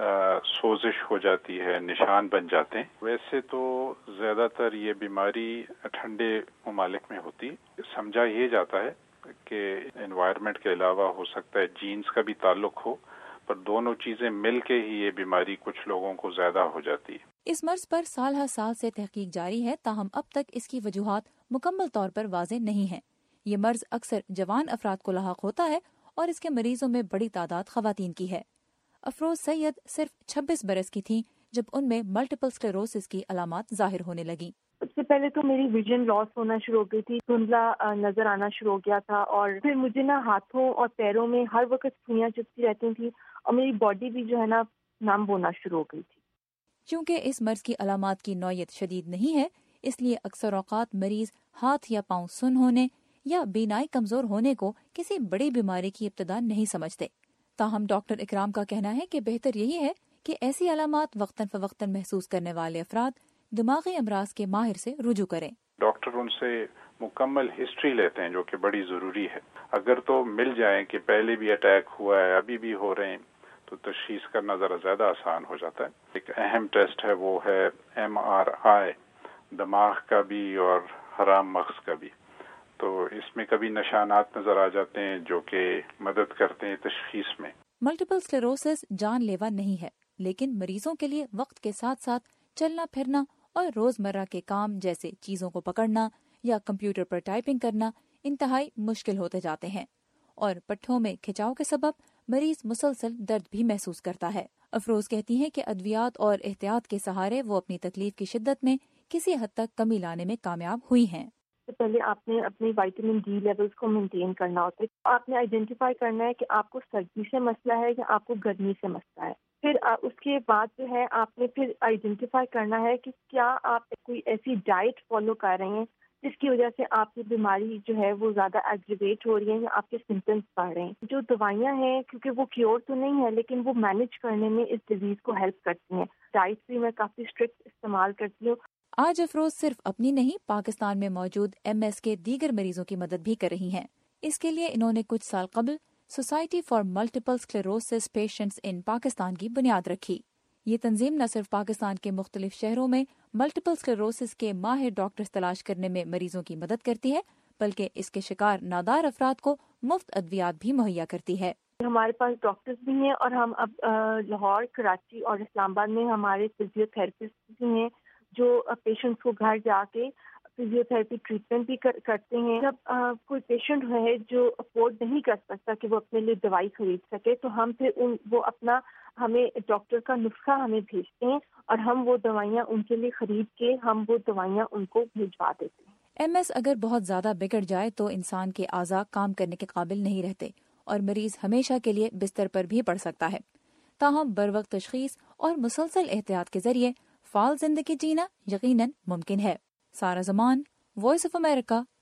سوزش ہو جاتی ہے، نشان بن جاتے ہیں۔ ویسے تو زیادہ تر یہ بیماری ٹھنڈے ممالک میں ہوتی، سمجھا یہ جاتا ہے کہ انوائرمنٹ کے علاوہ ہو سکتا ہے جینز کا بھی تعلق ہو، پر دونوں چیزیں مل کے ہی یہ بیماری کچھ لوگوں کو زیادہ ہو جاتی ہے۔
اس مرض پر سال ہر سال سے تحقیق جاری ہے، تاہم اب تک اس کی وجوہات مکمل طور پر واضح نہیں ہیں۔ یہ مرض اکثر جوان افراد کو لاحق ہوتا ہے اور اس کے مریضوں میں بڑی تعداد خواتین کی ہے۔ افروز سید صرف چھبیس برس کی تھیں جب ان میں ملٹیپل اسکلیروسس کی علامات ظاہر ہونے لگیں۔
سب سے پہلے تو میری ویژن لاس ہونا شروع ہو گئی تھی، دھندلا نظر آنا شروع ہو گیا تھا، اور پھر مجھے نا ہاتھوں اور پیروں میں ہر وقت سوئیاں چپتی رہتی تھیں اور میری باڈی بھی جو ہے نا نم ہونا شروع ہو گئی تھی۔
چونکہ اس مرض کی علامات کی نوعیت شدید نہیں ہے، اس لیے اکثر اوقات مریض ہاتھ یا پاؤں سن ہونے یا بینائی کمزور ہونے کو کسی بڑی بیماری کی ابتدا نہیں سمجھتے۔ تاہم ڈاکٹر اکرام کا کہنا ہے کہ بہتر یہی ہے کہ ایسی علامات وقتاً فوقتاً محسوس کرنے والے افراد دماغی امراض کے ماہر سے رجوع کریں۔
ڈاکٹر ان سے مکمل ہسٹری لیتے ہیں جو کہ بڑی ضروری ہے۔ اگر تو مل جائیں کہ پہلے بھی اٹیک ہوا ہے، ابھی بھی ہو رہے ہیں، تو تشخیص کرنا ذرا زیادہ آسان ہو جاتا ہے۔ ایک اہم ٹیسٹ ہے، وہ ہے ایم آر آئی، دماغ کا بھی اور حرام مغز کا بھی۔ تو اس میں کبھی نشانات نظر آ جاتے ہیں جو کہ مدد کرتے ہیں تشخیص میں۔
ملٹیپل اسکلیروسس جان لیوا نہیں ہے، لیکن مریضوں کے لیے وقت کے ساتھ ساتھ چلنا پھرنا اور روزمرہ کے کام جیسے چیزوں کو پکڑنا یا کمپیوٹر پر ٹائپنگ کرنا انتہائی مشکل ہوتے جاتے ہیں، اور پٹھوں میں کھچاؤ کے سبب مریض مسلسل درد بھی محسوس کرتا ہے۔ افروز کہتی ہیں کہ ادویات اور احتیاط کے سہارے وہ اپنی تکلیف کی شدت میں کسی حد تک کمی لانے میں کامیاب ہوئی ہیں۔
پہلے آپ نے اپنی وائٹامن ڈی لیولز کو مینٹین کرنا ہوتا ہے۔ آپ نے آئیڈینٹیفائی کرنا ہے کہ آپ کو سردی سے مسئلہ ہے یا آپ کو گرمی سے مسئلہ ہے۔ پھر اس کے بعد جو ہے آپ نے پھر آئیڈینٹیفائی کرنا ہے کہ کیا آپ کوئی ایسی ڈائٹ فالو کر رہے ہیں جس کی وجہ سے آپ کی بیماری جو ہے وہ زیادہ ایگریویٹ ہو رہی ہے یا آپ کے سمپٹمس بڑھ رہے ہیں۔ جو دوائیاں ہیں کیونکہ وہ کیور تو نہیں ہے، لیکن وہ مینیج کرنے میں اس ڈیزیز کو ہیلپ کرتی ہیں۔ ڈائٹ بھی میں کافی اسٹرکٹ استعمال کرتی ہوں۔
آج افروز صرف اپنی نہیں، پاکستان میں موجود ایم ایس کے دیگر مریضوں کی مدد بھی کر رہی ہیں۔ اس کے لیے انہوں نے کچھ سال قبل society for multiple sclerosis patients in Pakistan کی بنیاد رکھی۔ یہ تنظیم نہ صرف پاکستان کے مختلف شہروں میں ملٹیپل اسکلیروسس کے ماہر ڈاکٹرز تلاش کرنے میں مریضوں کی مدد کرتی ہے، بلکہ اس کے شکار نادار افراد کو مفت ادویات بھی مہیا کرتی ہے۔
ہمارے پاس ڈاکٹرز بھی ہیں، اور ہم اب لاہور، کراچی اور اسلام آباد میں ہمارے فزیو تھراپسٹ بھی ہیں جو پیشنٹس کو گھر جا کے فزیو تھراپی ٹریٹمنٹ بھی کرتے ہیں۔ جب کوئی پیشنٹ ہے جو افورڈ نہیں کر سکتا کہ وہ اپنے لیے دوائی خرید سکے، تو ہم پھر ان وہ اپنا ہمیں ڈاکٹر کا نسخہ ہمیں بھیجتے ہیں اور ہم وہ دوائیاں ان کے لیے خرید کے ہم وہ دوائیاں ان کو بھیجوا دیتے ہیں۔
ایم ایس اگر بہت زیادہ بگڑ جائے تو انسان کے اعضاء کام کرنے کے قابل نہیں رہتے اور مریض ہمیشہ کے لیے بستر پر بھی پڑ سکتا ہے۔ تاہم بروقت تشخیص اور مسلسل احتیاط کے ذریعے فعال زندگی جینا یقیناً ممکن ہے۔ Sara Zaman, voice of America,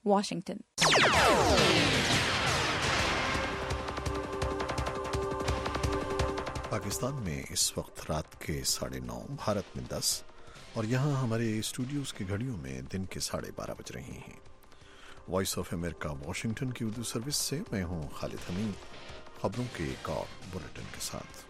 Washington.
Pakistan में इस वक्त रात के साढ़े नौ, भारत में दस और यहाँ हमारे स्टूडियोज की घड़ियों में दिन के साढ़े बारह बज रही हैं। वॉइस ऑफ अमेरिका वाशिंगटन की उर्दू सर्विस से मैं हूँ खालिद हमीद, खबरों के एक और बुलेटिन के साथ।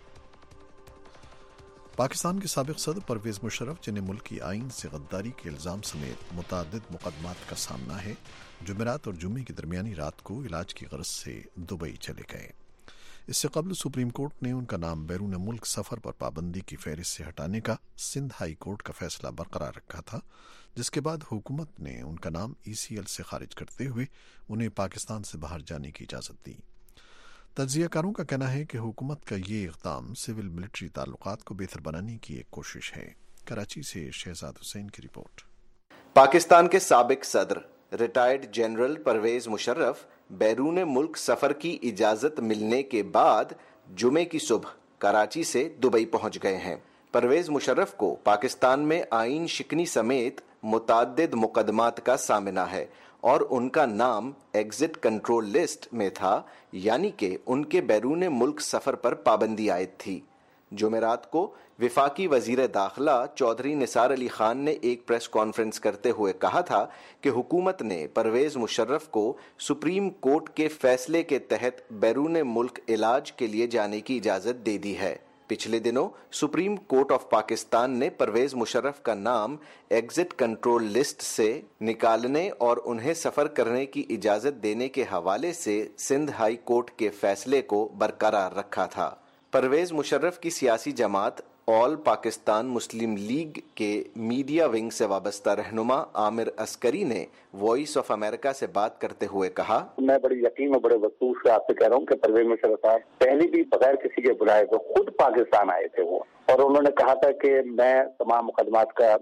पाकिस्तान के साबिक सदर परवेज मुशर्रफ, जिन्हें मुल्की आइन से गद्दारी के इल्ज़ाम समेत मुतअद्दिद मुकदमात का सामना है, जुमेरात और जुम्मे की दरमियानी रात को इलाज की गरज से दुबई चले गए। इससे कबल सुप्रीम कोर्ट ने उनका नाम बैरून मुल्क सफ़र पर पाबंदी की फहरिस्त से हटाने का सिंध हाई कोर्ट का फैसला बरकरार रखा था, जिसके बाद हुकूमत ने उनका नाम ई सी एल से खारिज करते हुए उन्हें पाकिस्तान से बाहर जाने की इजाज़त दी। तज्ज़ियाकारों का कहना है कि हुकूमत का ये इक़दाम सिविल मिलिट्री ताल्लुकात को बेहतर बनाने की एक कोशिश है। कराची से शहजाद हुसैन की रिपोर्ट।
पाकिस्तान के साबिक सदर रिटायर्ड जनरल परवेज मुशर्रफ बैरून मुल्क सफर की इजाजत मिलने के बाद जुमे की सुबह कराची से दुबई पहुंच गए हैं। परवेज मुशर्रफ को पाकिस्तान में आइन शिकनी समेत मुतअद्दिद मुकदमात का सामना है और उनका नाम एग्जिट कंट्रोल लिस्ट में था, यानी कि उनके बैरून मुल्क सफर पर पाबंदी आयद थी। जुमेरात को विफाकी वजीर दाखिला चौधरी निसार अली खान ने एक प्रेस कॉन्फ्रेंस करते हुए कहा था कि हुकूमत ने परवेज मुशर्रफ को सुप्रीम कोर्ट के फैसले के तहत बैरून मुल्क इलाज के लिए जाने की इजाज़त दे दी है। पिछले दिनों सुप्रीम कोर्ट ऑफ पाकिस्तान ने परवेज मुशर्रफ का नाम एग्जिट कंट्रोल लिस्ट से निकालने और उन्हें सफर करने की इजाज़त देने के हवाले से सिंध हाई कोर्ट के फैसले को बरकरार रखा था। परवेज मुशर्रफ की सियासी जमात ऑल पाकिस्तान मुस्लिम लीग के मीडिया विंग से वाबस्ता रहनुमा आमिर अस्करी ने वॉइस ऑफ अमेरिका से बात करते हुए कहा, मैं बड़ी यकीन और बड़े वसूख से आपसे कह रहा हूँ कि परवेज मुशर्रफ साहब पहले भी बगैर किसी के बुलाए हुए खुद पाकिस्तान आए थे वो, और उन्होंने कहा था कि मैं तमाम मुकदमात का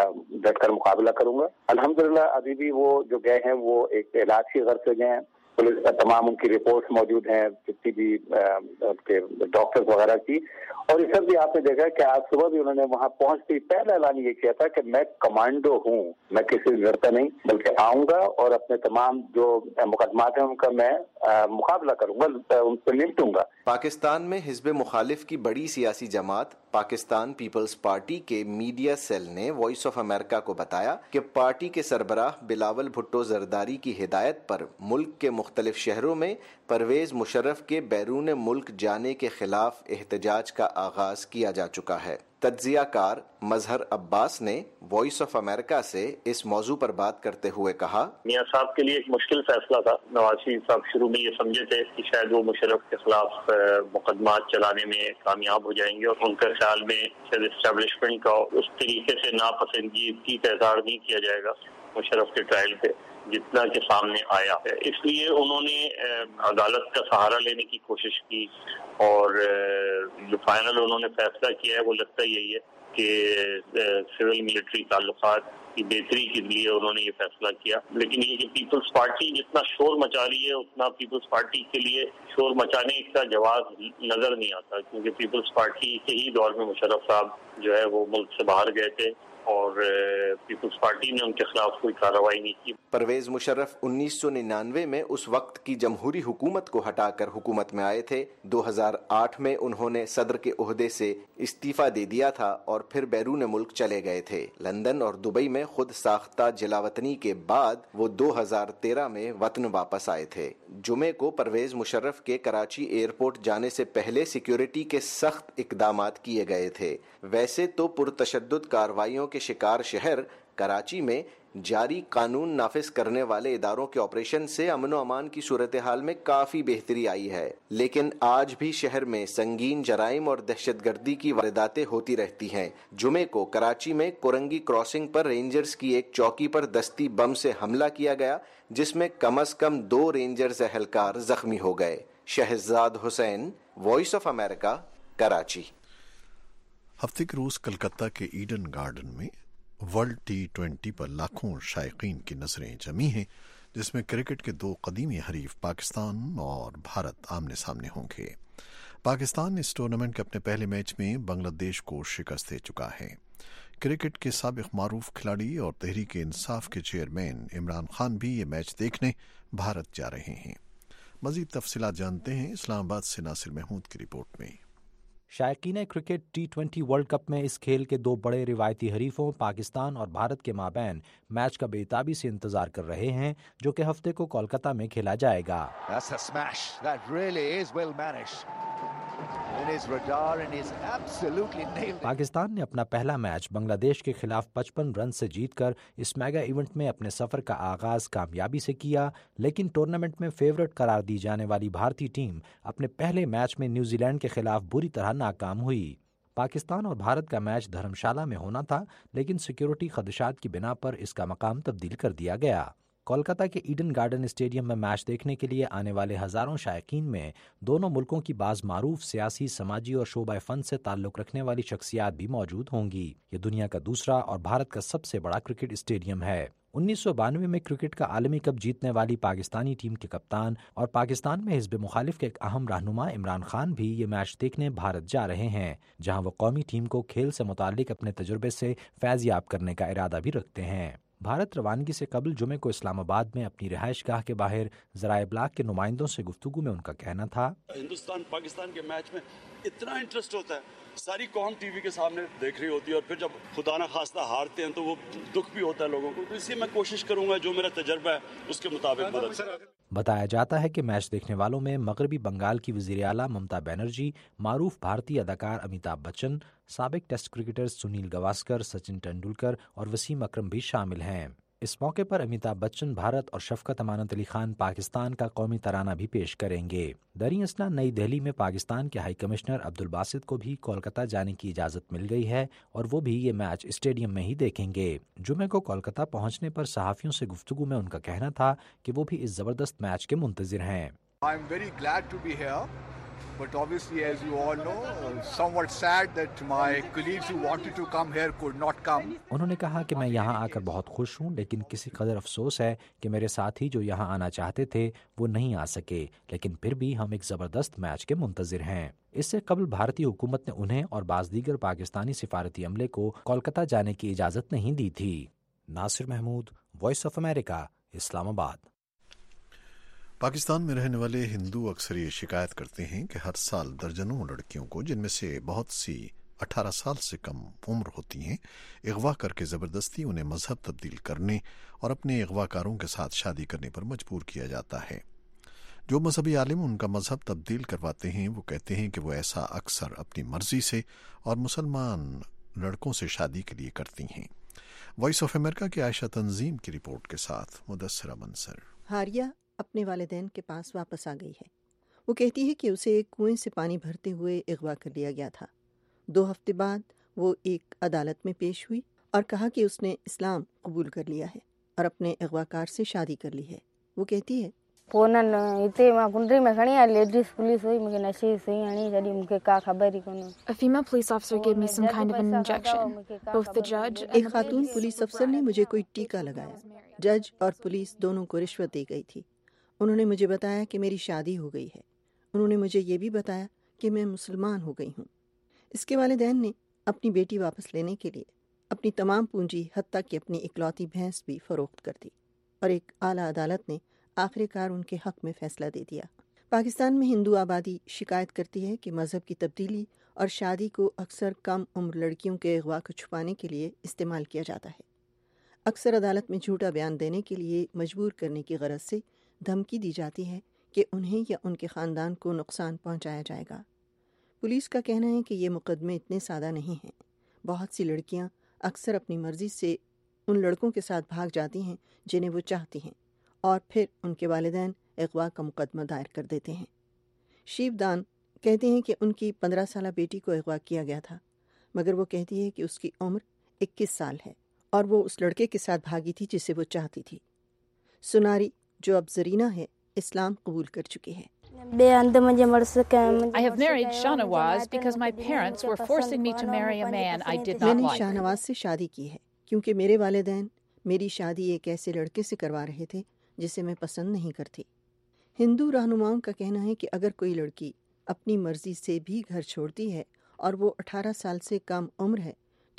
डटकर मुकाबला करूंगा। अल्हम्दुलिल्लाह अभी भी वो जो गए हैं वो एक इलाज की गर्ज से गए हैं। पुलिस का तमाम उनकी रिपोर्ट्स मौजूद हैं, जितनी भी उनके डॉक्टर्स वगैरह की, और इस सब भी आपने देखा कि आज सुबह भी उन्होंने वहां पहुंचते ही पहला ऐलान ये किया था कि मैं कमांडो हूं, मैं किसी से डरता नहीं, बल्कि आऊंगा और अपने तमाम जो मुकदमात हैं उनका मैं आ, मुकाबला करूंगा, उनसे निपटूंगा। पाकिस्तान में हिज़्ब मुखालिफ की बड़ी सियासी जमात पाकिस्तान पीपल्स पार्टी के मीडिया सेल ने वॉइस ऑफ अमेरिका को बताया कि पार्टी के सरबराह बिलावल भुट्टो जरदारी की हिदायत पर मुल्क के मुख्तलिफ शहरों में परवेज मुशर्रफ के बैरून मुल्क जाने के खिलाफ एहतजाज का आगाज किया जा चुका है। तज्जियाकार मजहर अब्बास ने वॉइस ऑफ अमेरिका से इस मौजू पर बात करते हुए कहा, मियां साहब के लिए एक मुश्किल फैसला था। नवाज शरीफ साहब शुरू में ये समझे थे कि शायद वो मुशर्रफ के खिलाफ मुकदमात चलाने में कामयाब हो जाएंगे और उनके ख्याल में शायद एस्टेब्लिशमेंट का उस तरीके से नापसंदीदगी का इजहार नहीं किया जाएगा मुशर्रफ के ट्रायल पे जितना के सामने आया है। इसलिए उन्होंने अदालत का सहारा लेने की कोशिश की और जो फाइनल उन्होंने फैसला किया है वो लगता यही है कि सिविल मिलिट्री ताल्लुकात की बेहतरी के लिए उन्होंने ये फैसला किया। लेकिन ये कि पीपल्स पार्टी जितना शोर मचा रही है उतना पीपल्स पार्टी के लिए शोर मचाने का जवाब नजर नहीं आता, क्योंकि पीपल्स पार्टी के ही दौर में मुशर्रफ साहब जो है वो मुल्क से बाहर गए थे और पीपल्स पार्टी ने उनके खिलाफ कोई कार्रवाई नहीं की। परवेज मुशर्रफ उन्नीस सौ निन्यानवे में उस वक्त की जमहूरी हुकूमत को हटाकर हुकूमत में आए थे। दो हज़ार आठ में उन्होंने सदर के ओहदे से इस्तीफा दे दिया था और फिर बैरून मुल्क चले गए थे। लंदन और दुबई में खुद साख्ता जिलावतनी के बाद वो दो हज़ार तेरह में वतन वापस आए थे। जुमे को परवेज मुशर्रफ के कराची एयरपोर्ट जाने से पहले सिक्योरिटी के सख्त इकदामात किए गए थे। वैसे तो पुरतशद्दुद कार्रवाइयों के शिकार शहर कराची में जारी कानून नाफिज करने वाले इदारों के ऑपरेशन से अमन अमान की सूरत हाल में काफी बेहतरी आई है, लेकिन आज भी शहर में संगीन जराइम और दहशतगर्दी की वारदातें होती रहती हैं। जुमे को कराची में कोरंगी क्रॉसिंग पर रेंजर्स की एक चौकी पर दस्ती बम से हमला किया गया, जिसमें कम अज कम दो रेंजर्स एहलकार जख्मी हो गए। Shahzad Hussain, voice of America, Karachi.
हफ्ते के रोज कलकत्ता के ईडन गार्डन में वर्ल्ड टी ट्वेंटी पर लाखों शायकीन की नजरें जमी हैं, जिसमें क्रिकेट के दो कदीमी हरीफ पाकिस्तान और भारत आमने सामने होंगे। पाकिस्तान इस टूर्नामेंट के अपने पहले मैच में बांग्लादेश को शिकस्त दे चुका है। کرکٹ کے سابق معروف کھلاڑی اور تحریک انصاف کے چیئرمین عمران خان بھی یہ میچ دیکھنے بھارت جا رہے ہیں۔ مزید تفصیلات جانتے ہیں اسلام آباد سے ناصر محمود کی رپورٹ میں۔
شائقین cricket T twenty world cup میں اس کھیل کے دو بڑے روایتی حریفوں پاکستان اور بھارت کے مابین میچ کا بے تابی سے انتظار کر رہے ہیں، جو کہ ہفتے کو کولکتہ میں کھیلا جائے گا۔ پاکستان نے اپنا پہلا میچ بنگلہ دیش کے خلاف پچپن رن سے جیت کر اس میگا ایونٹ میں اپنے سفر کا آغاز کامیابی سے کیا، لیکن ٹورنامنٹ میں فیورٹ قرار دی جانے والی بھارتی ٹیم اپنے پہلے میچ میں نیوزی لینڈ کے خلاف بری طرح ناکام ہوئی۔ پاکستان اور بھارت کا میچ دھرم شالہ میں ہونا تھا، لیکن سیکیورٹی خدشات کی بنا پر اس کا مقام تبدیل کر دیا گیا۔ کولکتہ کے ایڈن گارڈن اسٹیڈیم میں میچ دیکھنے کے لیے آنے والے ہزاروں شائقین میں دونوں ملکوں کی بعض معروف سیاسی، سماجی اور شعبہ فن سے تعلق رکھنے والی شخصیات بھی موجود ہوں گی۔ یہ دنیا کا دوسرا اور بھارت کا سب سے بڑا کرکٹ اسٹیڈیم ہے۔ انیس سو بانوے میں کرکٹ کا عالمی کپ جیتنے والی پاکستانی ٹیم کے کپتان اور پاکستان میں حزب مخالف کے ایک اہم رہنما عمران خان بھی یہ میچ دیکھنے بھارت جا رہے ہیں، جہاں وہ قومی ٹیم کو کھیل سے متعلق اپنے تجربے سے فیض یاب کرنے کا ارادہ بھی رکھتے ہیں۔ بھارت روانگی سے قبل جمعے کو اسلام آباد میں اپنی رہائش گاہ کے باہر ذرائع ابلاغ کے نمائندوں سے گفتگو میں ان کا کہنا تھا،
ہندوستان پاکستان کے میچ میں اتنا انٹرسٹ ہوتا ہے، ساری قوم ٹی وی کے سامنے دیکھ رہی ہوتی ہے، اور پھر جب خدا نہ خواستہ ہارتے ہیں تو وہ دکھ بھی ہوتا ہے لوگوں کو، تو اس لیے میں کوشش کروں گا جو میرا تجربہ ہے اس کے مطابق بدل۔
بتایا جاتا ہے کہ میچ دیکھنے والوں میں مغربی بنگال کی وزیر اعلیٰ ممتا بنرجی، معروف بھارتی اداکار امیتابھ بچن، سابق ٹیسٹ کرکٹر سنیل گواسکر، سچن تندولکر اور وسیم اکرم بھی شامل ہیں۔ اس موقع پر امیتابھ بچن بھارت اور شفقت امانت علی خان پاکستان کا قومی ترانہ بھی پیش کریں گے۔ دریں اثنا نئی دہلی میں پاکستان کے ہائی کمشنر عبدالباسط کو بھی کولکتہ جانے کی اجازت مل گئی ہے اور وہ بھی یہ میچ اسٹیڈیم میں ہی دیکھیں گے۔ جمعے کو کولکتہ پہنچنے پر صحافیوں سے گفتگو میں ان کا کہنا تھا کہ وہ بھی اس زبردست میچ کے منتظر ہیں۔
I'm very glad to be here, but obviously, as you all know, somewhat sad that my colleagues who wanted to come here could not come.
انہوں نے کہا کہ میں یہاں آ کر بہت خوش ہوں، لیکن کسی قدر افسوس ہے کہ میرے ساتھی جو یہاں آنا چاہتے تھے وہ نہیں آ سکے، لیکن پھر بھی ہم ایک زبردست میچ کے منتظر ہیں۔ اس سے قبل بھارتی حکومت نے انہیں اور بعض دیگر پاکستانی سفارتی عملے کو کولکتہ جانے کی اجازت نہیں دی تھی۔ Nasir Mahmood, voice of America, Islamabad.
Pakistan میں رہنے والے ہندو اکثر یہ شکایت کرتے ہیں کہ ہر سال درجنوں لڑکیوں کو، جن میں سے بہت سی اٹھارہ سال سے کم عمر ہوتی ہیں، اغوا کر کے زبردستی انہیں مذہب تبدیل کرنے اور اپنے اغوا کاروں کے ساتھ شادی کرنے پر مجبور کیا جاتا ہے۔ جو مذہبی عالم ان کا مذہب تبدیل کرواتے ہیں وہ کہتے ہیں کہ وہ ایسا اکثر اپنی مرضی سے اور مسلمان لڑکوں سے شادی کے لیے کرتی ہیں۔ وائس آف امریکہ کی عائشہ تنظیم کی رپورٹ کے ساتھ مدثرہ منصر۔
ہاریہ اپنے والدین کے پاس واپس آ گئی ہے۔ وہ کہتی ہے کہ اسے ایک کنویں سے پانی بھرتے ہوئے اغوا کر لیا گیا تھا۔ دو ہفتے بعد وہ ایک عدالت میں پیش ہوئی اور کہا کہ اس نے اسلام قبول کر لیا ہے اور اپنے اغوا کار سے شادی کر لی ہے۔ وہ کہتی ہے ایک خاتون پولیس افسر نے مجھے کوئی ٹیکا لگایا۔ جج اور پولیس دونوں کو رشوت دی گئی تھی۔ انہوں نے مجھے بتایا کہ میری شادی ہو گئی ہے۔ انہوں نے مجھے یہ بھی بتایا کہ میں مسلمان ہو گئی ہوں۔ اس کے والدین نے اپنی بیٹی واپس لینے کے لیے اپنی تمام پونجی حتیٰ کہ اپنی اکلوتی بھینس بھی فروخت کر دی، اور ایک اعلیٰ عدالت نے آخر کار ان کے حق میں فیصلہ دے دیا۔ پاکستان میں ہندو آبادی شکایت کرتی ہے کہ مذہب کی تبدیلی اور شادی کو اکثر کم عمر لڑکیوں کے اغوا کو چھپانے کے لیے استعمال کیا جاتا ہے۔ اکثر عدالت میں جھوٹا بیان دینے کے لیے مجبور کرنے کی غرض سے دھمکی دی جاتی ہے کہ انہیں یا ان کے خاندان کو نقصان پہنچایا جائے گا۔ پولیس کا کہنا ہے کہ یہ مقدمے اتنے سادہ نہیں ہیں۔ بہت سی لڑکیاں اکثر اپنی مرضی سے ان لڑکوں کے ساتھ بھاگ جاتی ہیں جنہیں وہ چاہتی ہیں، اور پھر ان کے والدین اغوا کا مقدمہ دائر کر دیتے ہیں۔ شیو دان کہتے ہیں کہ ان کی پندرہ سالہ بیٹی کو اغوا کیا گیا تھا، مگر وہ کہتی ہے کہ اس کی عمر اکیس سال ہے اور وہ اس لڑکے کے ساتھ بھاگی تھی جسے وہ چاہتی تھی۔ سناری جو اب زرینہ ہے، اسلام قبول کر چکی ہے۔
I have married Shahnawaz because my parents were forcing me to marry a man I did
میں
not
نے
like.
شاہنواز سے شادی کی ہے کیونکہ میرے والدین میری شادی ایک ایسے لڑکے سے کروا رہے تھے جسے میں پسند نہیں کرتی۔ ہندو رہنماؤں کا کہنا ہے کہ اگر کوئی لڑکی اپنی مرضی سے بھی گھر چھوڑتی ہے اور وہ اٹھارہ سال سے کم عمر ہے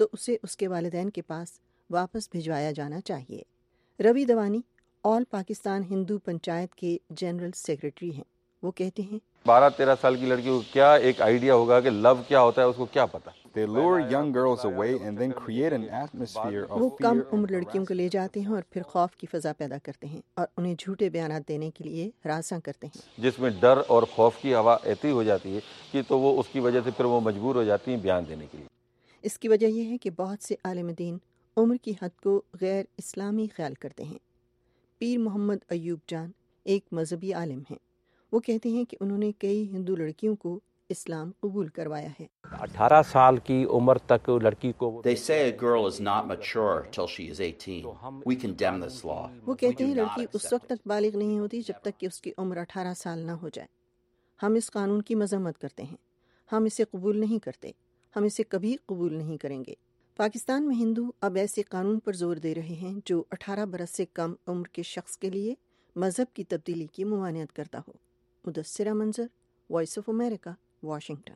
تو اسے اس کے والدین کے پاس واپس بھجوایا جانا چاہیے۔ روی دوانی آل پاکستان ہندو پنچایت کے جنرل سیکرٹری ہیں۔ وہ کہتے ہیں
بارہ تیرہ سال کی لڑکی کو کیا ایک آئیڈیا ہوگا کہ لو کیا ہوتا ہے، اس کو کیا پتا۔
They lure young girls away and then create an atmosphere of
وہ
fear
کم
and
عمر لڑکیوں کو لے جاتے ہیں اور پھر خوف کی فضا پیدا کرتے ہیں اور انہیں جھوٹے بیانات دینے کے لیے ہراساں کرتے ہیں،
جس میں ڈر اور خوف کی ہوا ایسی ہو جاتی ہے کہ تو وہ اس کی وجہ سے پھر وہ مجبور ہو جاتی ہیں بیان دینے کے لیے۔
اس کی وجہ یہ ہے کہ بہت سے عالم دین عمر کی حد کو غیر اسلامی خیال کرتے ہیں۔ پیر محمد ایوب جان ایک مذہبی عالم ہیں۔ وہ کہتے ہیں کہ انہوں نے کئی ہندو لڑکیوں کو اسلام قبول کروایا ہے۔
اٹھارہ سال کی عمر تک لڑکی کو
They say a girl is not mature till she is eighteen. We condemn this law.
وہ کہتے ہیں لڑکی اس وقت تک بالغ نہیں ہوتی جب تک کہ اس کی عمر اٹھارہ سال نہ ہو جائے۔ ہم اس قانون کی مذمت کرتے ہیں، ہم اسے قبول نہیں کرتے، ہم اسے کبھی قبول نہیں کریں گے۔ پاکستان میں ہندو اب ایسے قانون پر زور دے رہے ہیں جو اٹھارہ برس سے کم عمر کے شخص کے لیے مذہب کی تبدیلی کی ممانعت کرتا ہو۔ Mudassira Manzar, voice of America, Washington.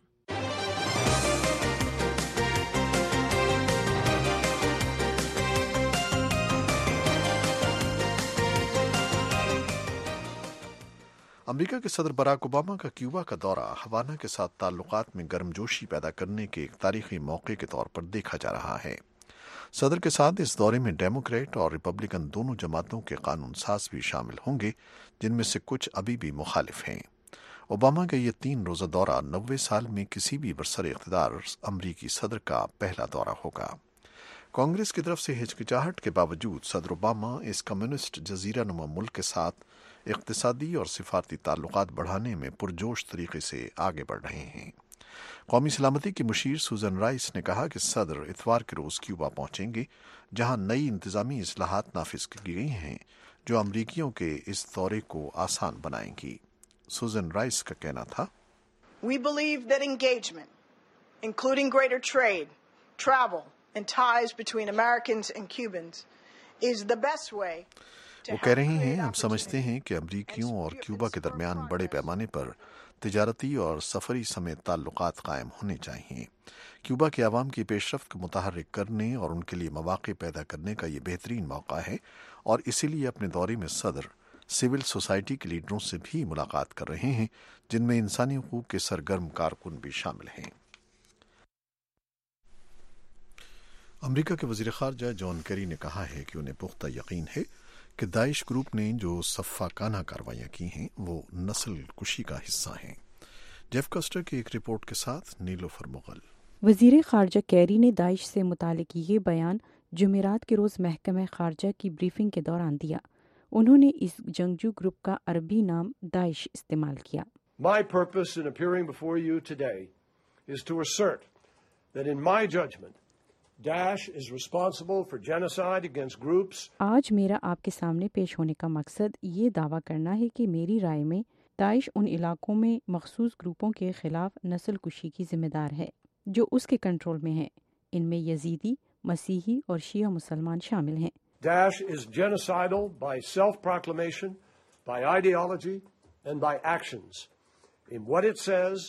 America کے صدر براک اوباما کا کیوبا کا دورہ ہوانا کے ساتھ تعلقات میں گرم جوشی پیدا کرنے کے ایک تاریخی موقع کے طور پر دیکھا جا رہا ہے۔ صدر کے ساتھ اس دورے میں ڈیموکریٹ اور ریپبلکن دونوں جماعتوں کے قانون ساز بھی شامل ہوں گے، جن میں سے کچھ ابھی بھی مخالف ہیں۔ اوباما کا یہ تین روزہ دورہ نوے سال میں کسی بھی برسر اقتدار امریکی صدر کا پہلا دورہ ہوگا۔ کانگریس کی طرف سے ہچکچاہٹ کے باوجود صدر اوباما اس کمیونسٹ جزیرہ نما ملک کے ساتھ اقتصادی اور سفارتی تعلقات بڑھانے میں پرجوش طریقے سے آگے بڑھ رہے ہیں۔ قومی سلامتی کی مشیر سوزن رائس نے کہا کہ صدر اتوار کے روز کیوبا پہنچیں گے، جہاں نئی انتظامی اصلاحات نافذ کی گئی ہیں جو امریکیوں کے اس دورے کو آسان بنائیں گی۔ سوزن رائس کا کہنا تھا،
We believe that engagement, including greater trade, travel, and ties between Americans and Cubans, is the best way.
وہ کہہ رہے ہیں، ہم سمجھتے ہیں کہ امریکیوں اور کیوبا کے درمیان بڑے پیمانے پر تجارتی اور سفری سمیت تعلقات قائم ہونے چاہیے۔ کیوبا کے عوام کی پیش رفت کو متحرک کرنے اور ان کے لیے مواقع پیدا کرنے کا یہ بہترین موقع ہے، اور اسی لیے اپنے دورے میں صدر سول سوسائٹی کے لیڈروں سے بھی ملاقات کر رہے ہیں، جن میں انسانی حقوق کے سرگرم کارکن بھی شامل ہیں۔ امریکہ کے وزیر خارجہ جان کیری نے کہا ہے کہ انہیں پختہ یقین ہے کہ داعش گروپ نے جو سفاکانہ کارروائیاں کی ہیں وہ نسل کشی کا حصہ ہیں۔ جیف کسٹر کی ایک رپورٹ کے ساتھ نیلوفر مغل۔
وزیر خارجہ کیری نے داعش سے متعلق یہ بیان جمعرات کے روز محکمہ خارجہ کی بریفنگ کے دوران دیا۔ انہوں نے اس جنگجو گروپ کا عربی نام داعش استعمال کیا۔
My purpose in appearing before you today is to assert that in my judgment Daesh is responsible for genocide against groups.
آج میرا آپ کے سامنے پیش ہونے کا مقصد یہ دعویٰ کرنا ہے کہ میری رائے میں داعش ان علاقوں میں مخصوص گروپوں کے خلاف نسل کشی کی ذمہ دار ہے جو اس کے کنٹرول میں ہیں۔ ان میں یزیدی، مسیحی اور شیعہ مسلمان شامل ہیں۔
Daesh is genocidal by self-proclamation, by ideology, and by actions. In what it says,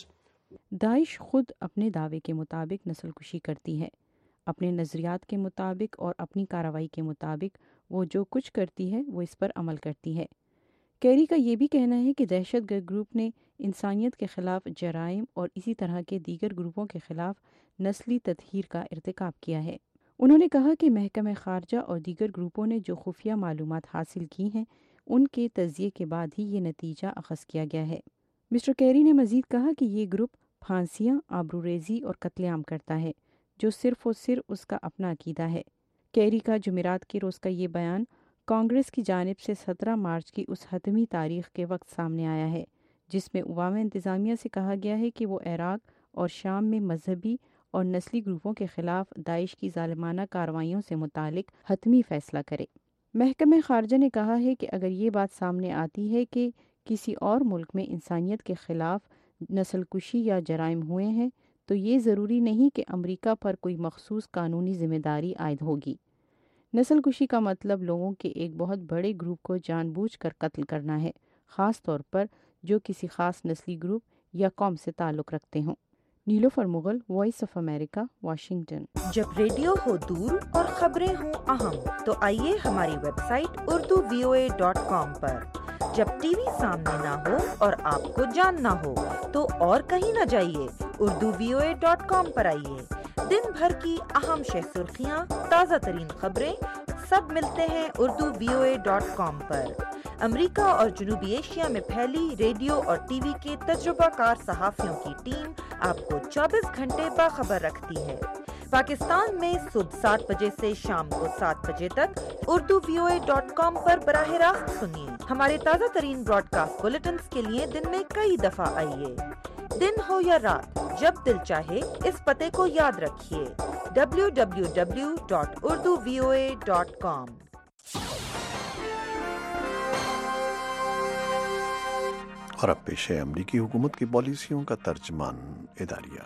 داعش خود اپنے دعوے کے مطابق نسل کشی کرتی ہے، اپنے نظریات کے مطابق اور اپنی کارروائی کے مطابق وہ جو کچھ کرتی ہے وہ اس پر عمل کرتی ہے۔ کیری کا یہ بھی کہنا ہے کہ دہشت گرد گروپ نے انسانیت کے خلاف جرائم اور اسی طرح کے دیگر گروپوں کے خلاف نسلی تطہیر کا ارتکاب کیا ہے۔ انہوں نے کہا کہ محکمہ خارجہ اور دیگر گروپوں نے جو خفیہ معلومات حاصل کی ہیں ان کے تجزیے کے بعد ہی یہ نتیجہ اخذ کیا گیا ہے۔ مسٹر کیری نے مزید کہا کہ یہ گروپ پھانسیاں، آبروریزی اور قتل عام کرتا ہے جو صرف و صرف اس کا اپنا عقیدہ ہے۔ کیری کا جمعرات کے روز کا یہ بیان کانگریس کی جانب سے سترہ مارچ کی اس حتمی تاریخ کے وقت سامنے آیا ہے جس میں اوباما انتظامیہ سے کہا گیا ہے کہ وہ عراق اور شام میں مذہبی اور نسلی گروپوں کے خلاف داعش کی ظالمانہ کارروائیوں سے متعلق حتمی فیصلہ کرے۔ محکمہ خارجہ نے کہا ہے کہ اگر یہ بات سامنے آتی ہے کہ کسی اور ملک میں انسانیت کے خلاف نسل کشی یا جرائم ہوئے ہیں تو یہ ضروری نہیں کہ امریکہ پر کوئی مخصوص قانونی ذمہ داری عائد ہوگی۔ نسل کشی کا مطلب لوگوں کے ایک بہت بڑے گروپ کو جان بوجھ کر قتل کرنا ہے، خاص طور پر جو کسی خاص نسلی گروپ یا قوم سے تعلق رکھتے ہوں۔ Nilofar Mughal, voice of America, Washington.
جب ریڈیو ہو دور اور خبریں ہوں اہم تو آئیے ہماری website Urdu V O A dot com پر۔ جب ٹی وی سامنے نہ ہو اور آپ کو جاننا ہو تو اور کہیں نہ جائیے، Urdu V O A dot com پر آئیے۔ دن بھر کی اہم شہ سرخیاں، تازہ ترین خبریں سب ملتے ہیں Urdu V O A dot com پر۔ امریکہ اور جنوبی ایشیا میں پھیلی ریڈیو اور ٹی وی کے تجربہ کار صحافیوں کی ٹیم آپ کو چوبیس گھنٹے باخبر رکھتی ہے۔ پاکستان میں صبح سات بجے سے شام کو سات بجے تک Urdu V O A dot com پر براہ راست سنیے۔ ہمارے تازہ ترین براڈ کاسٹ بلیٹنز کے لیے دن میں کئی دفعہ آئیے۔ دن ہو یا رات، جب دل چاہے اس پتے کو یاد رکھیے، W W W dot Urdu V O A dot com.
اور اب پیش ہے امریکی حکومت کی پالیسیوں کا ترجمان اداریہ۔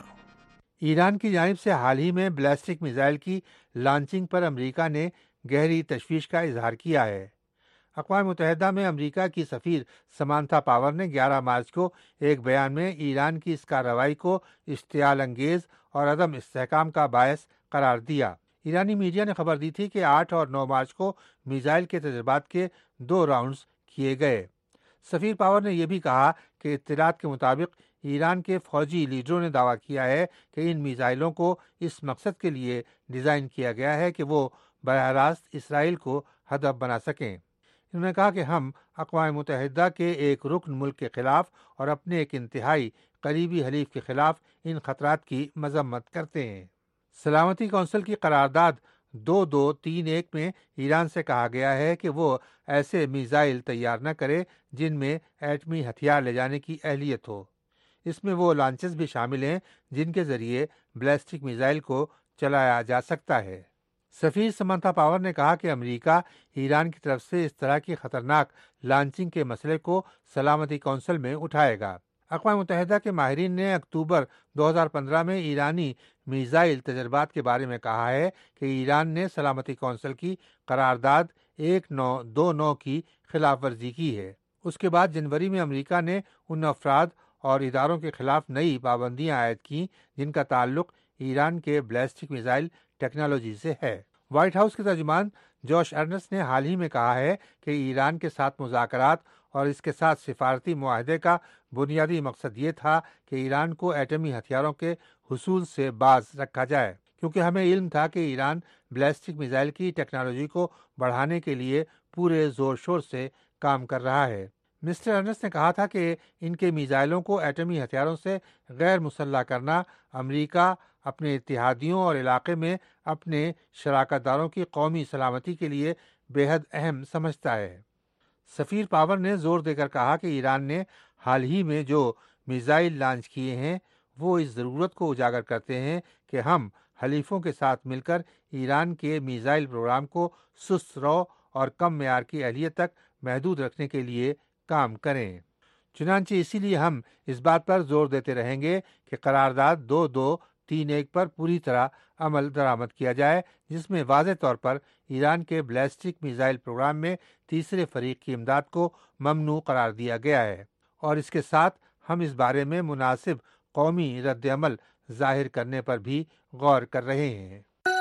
ایران کی جانب سے حال ہی میں بیلسٹک میزائل کی لانچنگ پر امریکہ نے گہری تشویش کا اظہار کیا ہے۔ اقوام متحدہ میں امریکہ کی سفیر سمانتھا پاور نے گیارہ مارچ کو ایک بیان میں ایران کی اس کارروائی کو اشتعال انگیز اور عدم استحکام کا باعث قرار دیا۔ ایرانی میڈیا نے خبر دی تھی کہ آٹھ اور نو مارچ کو میزائل کے تجربات کے دو راؤنڈز کیے گئے۔ سفیر پاور نے یہ بھی کہا کہ اطلاعات کے مطابق ایران کے فوجی لیڈروں نے دعویٰ کیا ہے کہ ان میزائلوں کو اس مقصد کے لیے ڈیزائن کیا گیا ہے کہ وہ براہ راست اسرائیل کو ہدف بنا سکیں۔ انہوں نے کہا کہ ہم اقوام متحدہ کے ایک رکن ملک کے خلاف اور اپنے ایک انتہائی قریبی حلیف کے خلاف ان خطرات کی مذمت کرتے ہیں۔ سلامتی کونسل کی قرارداد دو دو تین ایک میں ایران سے کہا گیا ہے کہ وہ ایسے میزائل تیار نہ کرے جن میں ایٹمی ہتھیار لے جانے کی اہلیت ہو۔ اس میں وہ لانچز بھی شامل ہیں جن کے ذریعے بیلسٹک میزائل کو چلایا جا سکتا ہے۔ سفیر سمانتھا پاور نے کہا کہ امریکہ ایران کی طرف سے اس طرح کی خطرناک لانچنگ کے مسئلے کو سلامتی کونسل میں اٹھائے گا۔ اقوام متحدہ کے ماہرین نے اکتوبر دو ہزار پندرہ میں ایرانی میزائل تجربات کے بارے میں کہا ہے کہ ایران نے سلامتی کونسل کی قرارداد ایک نو دو نو کی خلاف ورزی کی ہے۔ اس کے بعد جنوری میں امریکہ نے ان افراد اور اداروں کے خلاف نئی پابندیاں عائد کیں جن کا تعلق ایران کے بیلسٹک میزائل ٹیکنالوجی سے ہے۔ وائٹ ہاؤس کے ترجمان جوش ارنسٹ نے حال ہی میں کہا ہے کہ ایران کے ساتھ مذاکرات اور اس کے ساتھ سفارتی معاہدے کا بنیادی مقصد یہ تھا کہ ایران کو ایٹمی ہتھیاروں کے حصول سے باز رکھا جائے، کیونکہ ہمیں علم تھا کہ ایران بیلسٹک میزائل کی ٹیکنالوجی کو بڑھانے کے لیے پورے زور شور سے کام کر رہا ہے۔ مسٹر ارنسٹ نے کہا تھا کہ ان کے میزائلوں کو ایٹمی ہتھیاروں سے غیر مسلح کرنا امریکہ اپنے اتحادیوں اور علاقے میں اپنے شراکت داروں کی قومی سلامتی کے لیے بے حد اہم سمجھتا ہے۔ سفیر پاور نے زور دے کر کہا کہ ایران نے حال ہی میں جو میزائل لانچ کیے ہیں وہ اس ضرورت کو اجاگر کرتے ہیں کہ ہم حلیفوں کے ساتھ مل کر ایران کے میزائل پروگرام کو سست رو اور کم معیار کی اہلیت تک محدود رکھنے کے لیے کام کریں۔ چنانچہ اسی لیے ہم اس بات پر زور دیتے رہیں گے کہ قرارداد دو دو تین ایک پر پوری طرح عمل درآمد کیا جائے، جس میں واضح طور پر ایران کے بیلسٹک میزائل پروگرام میں تیسرے فریق کی امداد کو ممنوع قرار دیا گیا ہے، اور اس کے ساتھ ہم اس بارے میں مناسب قومی رد عمل ظاہر کرنے پر بھی غور کر رہے ہیں۔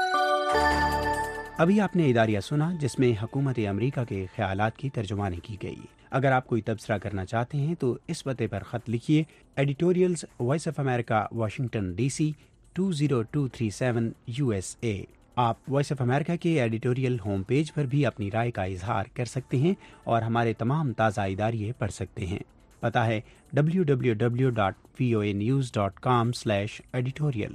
ابھی آپ نے اداریہ سنا جس میں حکومت امریکہ کے خیالات کی ترجمانی کی گئی۔ اگر آپ کوئی تبصرہ کرنا چاہتے ہیں تو اس پتے پر خط لکھیے، editorials voice of America, Washington D C two zero two three seven U S A. آپ وائس آف امریکہ کے ایڈیٹوریل ہوم پیج پر بھی اپنی رائے کا اظہار کر سکتے ہیں اور ہمارے تمام تازہ اداریے پڑھ سکتے ہیں۔ پتہ ہے W W W dot V O A news dot com slash editorial.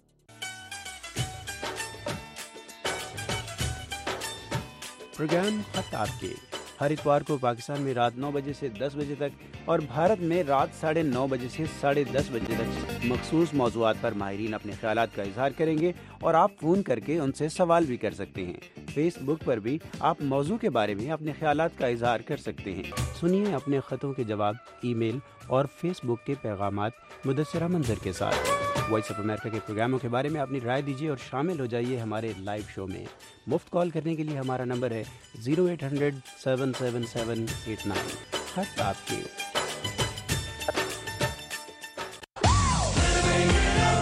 Programme خط آپ کے ہر اتوار کو پاکستان میں رات نو بجے سے دس بجے تک اور بھارت میں رات ساڑھے نو بجے سے ساڑھے دس بجے تک مخصوص موضوعات پر ماہرین اپنے خیالات کا اظہار کریں گے اور آپ فون کر کے ان سے سوال بھی کر سکتے ہیں۔ فیس بک پر بھی آپ موضوع کے بارے میں اپنے خیالات کا اظہار کر سکتے ہیں۔ سنیے اپنے خطوں کے جواب ای میل اور فیس بک کے پیغامات مدثرہ منظر کے ساتھ۔ وائس آف امریکہ کے پروگراموں کے بارے میں اپنی رائے دیجیے اور شامل ہو جائیے ہمارے لائیو شو میں۔ مفت کال کرنے کے لیے ہمارا نمبر ہے zero eight hundred seven seven seven eight nine. خط آپ کے۔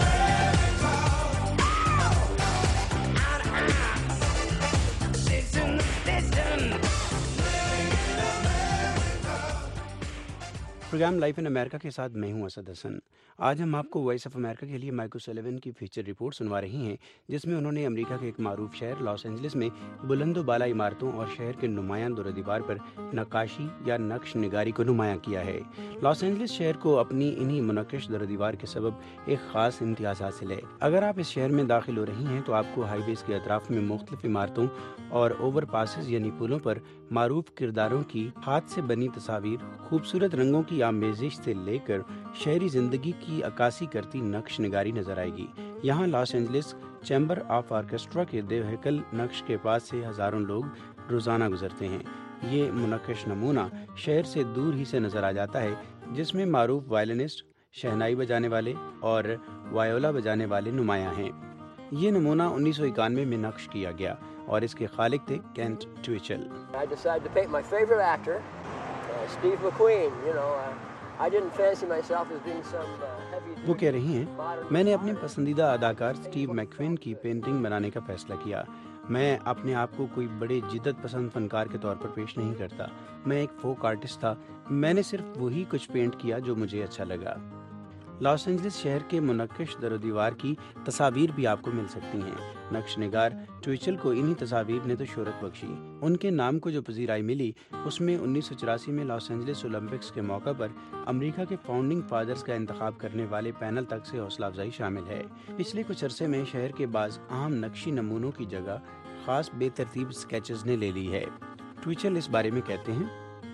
پروگرام لائف ان امریکہ کے ساتھ میں ہوں اسد حسن۔ آج ہم آپ کو وائس آف امریکہ کے لیے مائیکل سلیون کی فیچر رپورٹ سنوا رہی ہیں، جس میں انہوں نے امریکہ کے ایک معروف شہر لاس اینجلس میں بلند و بالا عمارتوں اور شہر کے نمایاں دور و دیوار پر نقاشی یا نقش نگاری کو نمایاں کیا ہے۔ لاس اینجلس شہر کو اپنی انہی منقش دور و دیوار کے سبب ایک خاص امتیاز حاصل ہے۔ اگر آپ اس شہر میں داخل ہو رہی ہیں تو آپ کو ہائی ویز کے اطراف میں مختلف عمارتوں اور اوور پاسز یعنی پلوں پر معروف کرداروں کی ہاتھ سے بنی تصاویر، خوبصورت رنگوں کی آمیزش سے لے کر شہری زندگی کی عکاسی کرتی نقش نگاری نظر آئے گی۔ یہاں Los Angeles chamber of orchestra کے دیو ہیکل نقش کے پاس سے ہزاروں لوگ روزانہ گزرتے ہیں۔ یہ منقش نمونہ شہر سے دور ہی سے نظر آ جاتا ہے، جس میں معروف وائلنسٹ، شہنائی بجانے والے اور وائیولا بجانے والے نمایاں ہیں۔ یہ نمونہ انیس سو اکانوے میں نقش کیا گیا اور اس کے خالق تھے کینٹ ٹویچل۔ وہ کہہ رہی ہیں، میں نے اپنے پسندیدہ اداکار سٹیو میکوین کی پینٹنگ بنانے کا فیصلہ کیا۔ میں اپنے آپ کو کوئی بڑے جدت پسند فنکار کے طور پر پیش نہیں کرتا، میں ایک فوک آرٹسٹ تھا، میں نے صرف وہی کچھ پینٹ کیا جو مجھے اچھا لگا۔ لاس اینجلس شہر کے منقش در و دیوار کی تصاویر بھی آپ کو مل سکتی ہیں۔ نقش نگار ٹویچل کو انہی تصاویر نے تو شہرت بخشی۔ ان کے نام کو جو پذیرائی ملی اس میں انیس سو چوراسی میں لاس اینجلس اولمپکس کے موقع پر امریکہ کے فاؤنڈنگ فادرز کا انتخاب کرنے والے پینل تک سے حوصلہ افزائی شامل ہے۔ پچھلے کچھ عرصے میں شہر کے بعض اہم نقشی نمونوں کی جگہ خاص بے ترتیب سکیچز نے لے لی ہے۔ ٹویچل اس بارے میں کہتے ہیں،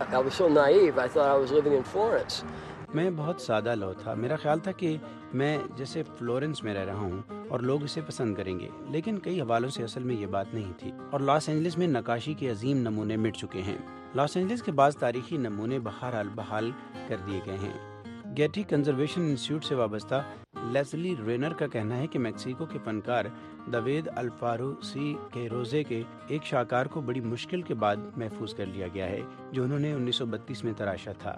میں بہت سادہ لو تھا، میرا خیال تھا کہ میں جیسے فلورنس میں رہ رہا ہوں اور لوگ اسے پسند کریں گے، لیکن کئی حوالوں سے اصل میں یہ بات نہیں تھی، اور لاس اینجلس میں نقاشی کے عظیم نمونے مٹ چکے ہیں۔ لاس اینجلس کے بعض تاریخی نمونے بہرحال بحال کر دیے گئے ہیں۔ گیٹی کنزرویشن انسٹیٹیوٹ سے وابستہ لیسلی رینر کا کہنا ہے کہ میکسیکو کے فنکار دوید الفارو سی کے روزے کے ایک شاہکار کو بڑی مشکل کے بعد محفوظ کر لیا گیا ہے، جو انہوں نے انیس سو بتیس میں تراشا تھا۔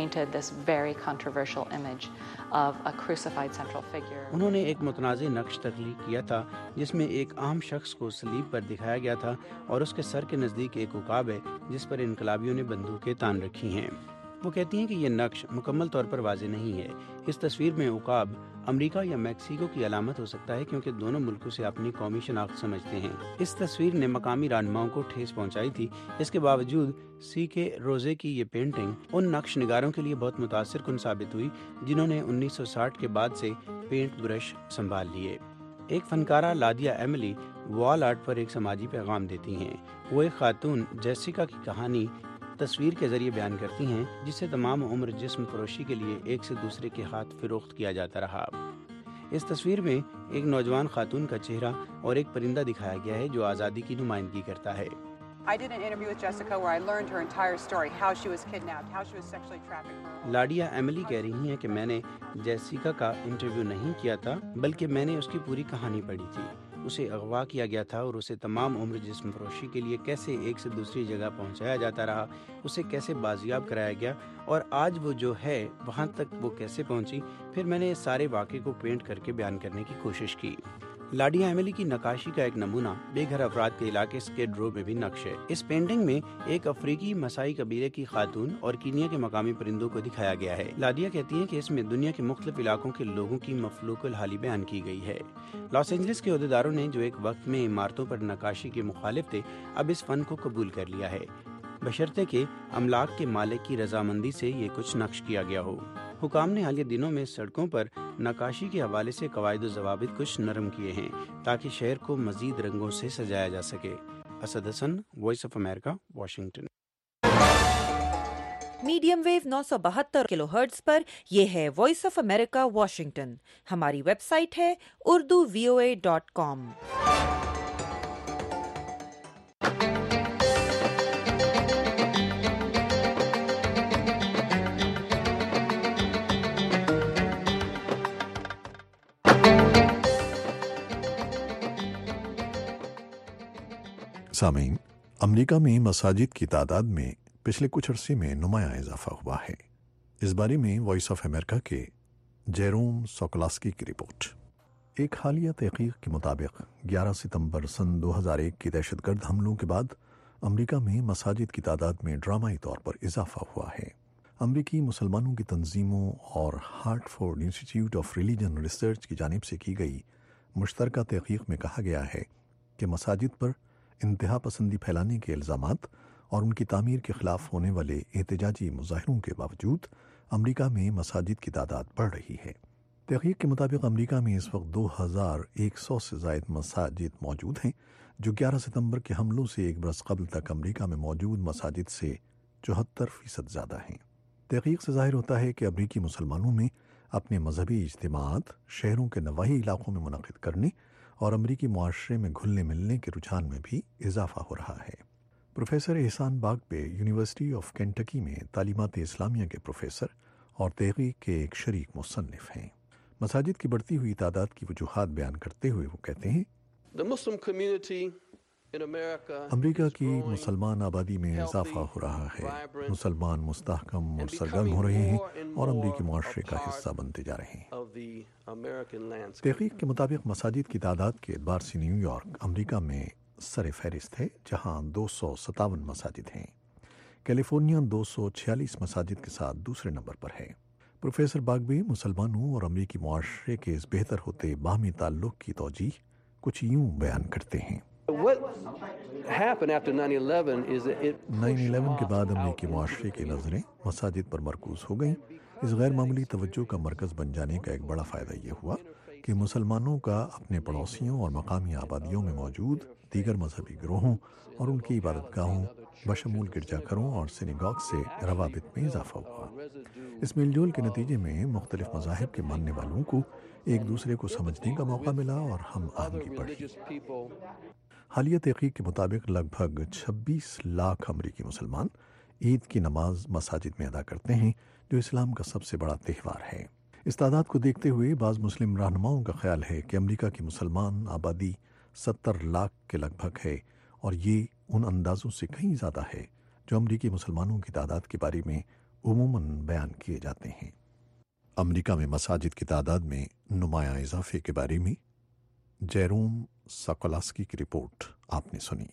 انہوں نے ایک متنازع نقش تخلیق کیا تھا جس میں ایک عام شخص کو صلیب پر دکھایا گیا تھا اور اس کے سر کے نزدیک ایک عقاب ہے جس پر انقلابیوں نے بندوقیں تان رکھی ہیں۔ وہ کہتی ہیں کہ یہ نقش مکمل طور پر واضح نہیں ہے۔ اس تصویر میں عقاب امریکہ یا میکسیکو کی علامت ہو سکتا ہے کیونکہ دونوں ملکوں سے اپنی قومی شناخت سمجھتے ہیں۔ اس تصویر نے مقامی رہنماؤں کو ٹھیس پہنچائی تھی۔ اس کے باوجود سی کے روزے کی یہ پینٹنگ ان نقش نگاروں کے لیے بہت متاثر کن ثابت ہوئی جنہوں نے انیس سو ساٹھ کے بعد سے پینٹ برش سنبھال لیے۔ ایک فنکارہ لادیا ایملی وال آرٹ پر ایک سماجی پیغام دیتی ہیں۔ وہ ایک خاتون جیسیکا کی کہانی تصویر کے ذریعے بیان کرتی ہیں، جسے تمام عمر جسم فروشی کے لیے ایک سے دوسرے کے ہاتھ فروخت کیا جاتا رہا۔ اس تصویر میں ایک نوجوان خاتون کا چہرہ اور ایک پرندہ دکھایا گیا ہے جو آزادی کی نمائندگی کرتا ہے۔ لاڈیا ایملی کہہ رہی ہیں کہ میں نے جیسیکا کا انٹرویو نہیں کیا تھا، بلکہ میں نے اس کی پوری کہانی پڑھی تھی۔ اسے اغوا کیا گیا تھا اور اسے تمام عمر جسم فروشی کے لیے کیسے ایک سے دوسری جگہ پہنچایا جاتا رہا، اسے کیسے بازیاب کرایا گیا اور آج وہ جو ہے وہاں تک وہ کیسے پہنچی، پھر میں نے اس سارے واقعے کو پینٹ کر کے بیان کرنے کی کوشش کی۔ لاڈیا ایملی کی نقاشی کا ایک نمونہ بے گھر افراد کے علاقے اسکیڈ رو میں بھی نقش ہے۔ اس پینٹنگ میں ایک افریقی مسائی قبیلے کی خاتون اور کینیا کے مقامی پرندوں کو دکھایا گیا ہے۔ لادیا کہتی ہیں کہ اس میں دنیا کے مختلف علاقوں کے لوگوں کی مفلوق الحالی بیان کی گئی ہے۔ لاس اینجلس کے عہدیداروں نے جو ایک وقت میں عمارتوں پر نقاشی کے مخالف تھے، اب اس فن کو قبول کر لیا ہے، بشرطے کہ املاک کے مالک کی رضامندی سے یہ کچھ نقش کیا گیا ہو۔ حکام نے حالیہ دنوں میں سڑکوں پر نقاشی کے حوالے سے قواعد و ضوابط کچھ نرم کیے ہیں تاکہ شہر کو مزید رنگوں سے سجایا جا سکے۔ Asad Hasan, voice of America, Washington.
Medium wave نو سو بہتر کلو ہرٹز پر یہ ہے وائس آف امریکہ واشنگٹن۔ ہماری ویب سائٹ ہے Urdu V O A dot کام۔
سامعین، امریکہ میں مساجد کی تعداد میں پچھلے کچھ عرصے میں نمایاں اضافہ ہوا ہے۔ اس بارے میں وائس آف امریکہ کے جیروم سوکلاسکی کی رپورٹ۔ ایک حالیہ تحقیق کے مطابق گیارہ ستمبر سن دو ہزار ایک کی دہشت گرد حملوں کے بعد امریکہ میں مساجد کی تعداد میں ڈرامائی طور پر اضافہ ہوا ہے۔ امریکی مسلمانوں کی تنظیموں اور Hartford institute of religion research کی جانب سے کی گئی مشترکہ تحقیق میں کہا گیا ہے کہ مساجد پر انتہا پسندی پھیلانے کے الزامات اور ان کی تعمیر کے خلاف ہونے والے احتجاجی مظاہروں کے باوجود امریکہ میں مساجد کی تعداد بڑھ رہی ہے۔ تحقیق کے مطابق امریکہ میں اس وقت دو ہزار ایک سو سے زائد مساجد موجود ہیں، جو گیارہ ستمبر کے حملوں سے ایک برس قبل تک امریکہ میں موجود مساجد سے چوہتر فیصد زیادہ ہیں۔ تحقیق سے ظاہر ہوتا ہے کہ امریکی مسلمانوں میں اپنے مذہبی اجتماعات شہروں کے نواحی علاقوں میں منعقد کرنے اور امریکی معاشرے میں گھلنے ملنے کے رجحان میں بھی اضافہ ہو رہا ہے۔ Professor Ihsan Bagby university of Kentucky میں تعلیمات اسلامیہ کے پروفیسر اور تحقیق کے ایک شریک مصنف ہیں۔ مساجد کی بڑھتی ہوئی تعداد کی وجوہات بیان کرتے ہوئے وہ کہتے ہیں، امریکہ کی مسلمان آبادی میں اضافہ ہو رہا ہے، مسلمان مستحکم اور سرگرم ہو رہے ہیں اور امریکی معاشرے کا حصہ بنتے جا رہے ہیں۔ تحقیق کے مطابق مساجد کی تعداد کے اعتبار سے نیو یارک امریکہ میں سر فہرست ہے، جہاں دو سو ستاون مساجد ہیں۔ کیلیفورنیا دو سو چھیالیس مساجد کے ساتھ دوسرے نمبر پر ہے۔ پروفیسر باغبے مسلمانوں اور امریکی معاشرے کے اس بہتر ہوتے باہمی تعلق کی توجیہ کچھ یوں بیان کرتے ہیں۔ نائن الیون کے بعد امریکی معاشرے کی نظریں مساجد پر مرکوز ہو گئیں۔ اس غیر معمولی توجہ کا مرکز بن جانے کا ایک بڑا فائدہ یہ ہوا کہ مسلمانوں کا اپنے پڑوسیوں اور مقامی آبادیوں میں موجود دیگر مذہبی گروہوں اور ان کی عبادت گاہوں بشمول گرجا گھروں اور سینیگاگ سے روابط میں اضافہ ہوا۔ اس میل جول کے نتیجے میں مختلف مذاہب کے ماننے والوں کو ایک دوسرے کو سمجھنے کا موقع ملا اور ہم آہنگی بڑھی۔ حالیہ تحقیق کے مطابق لگ بھگ چھبیس لاکھ امریکی مسلمان عید کی نماز مساجد میں ادا کرتے ہیں، جو اسلام کا سب سے بڑا تہوار ہے۔ اس تعداد کو دیکھتے ہوئے بعض مسلم رہنماؤں کا خیال ہے کہ امریکہ کی مسلمان آبادی ستر لاکھ کے لگ بھگ ہے، اور یہ ان اندازوں سے کہیں زیادہ ہے جو امریکی مسلمانوں کی تعداد کے بارے میں عموماً بیان کیے جاتے ہیں۔ امریکہ میں مساجد کی تعداد میں نمایاں اضافے کے بارے میں جیروم ساکولاسکی کی رپورٹ آپ نے سنی۔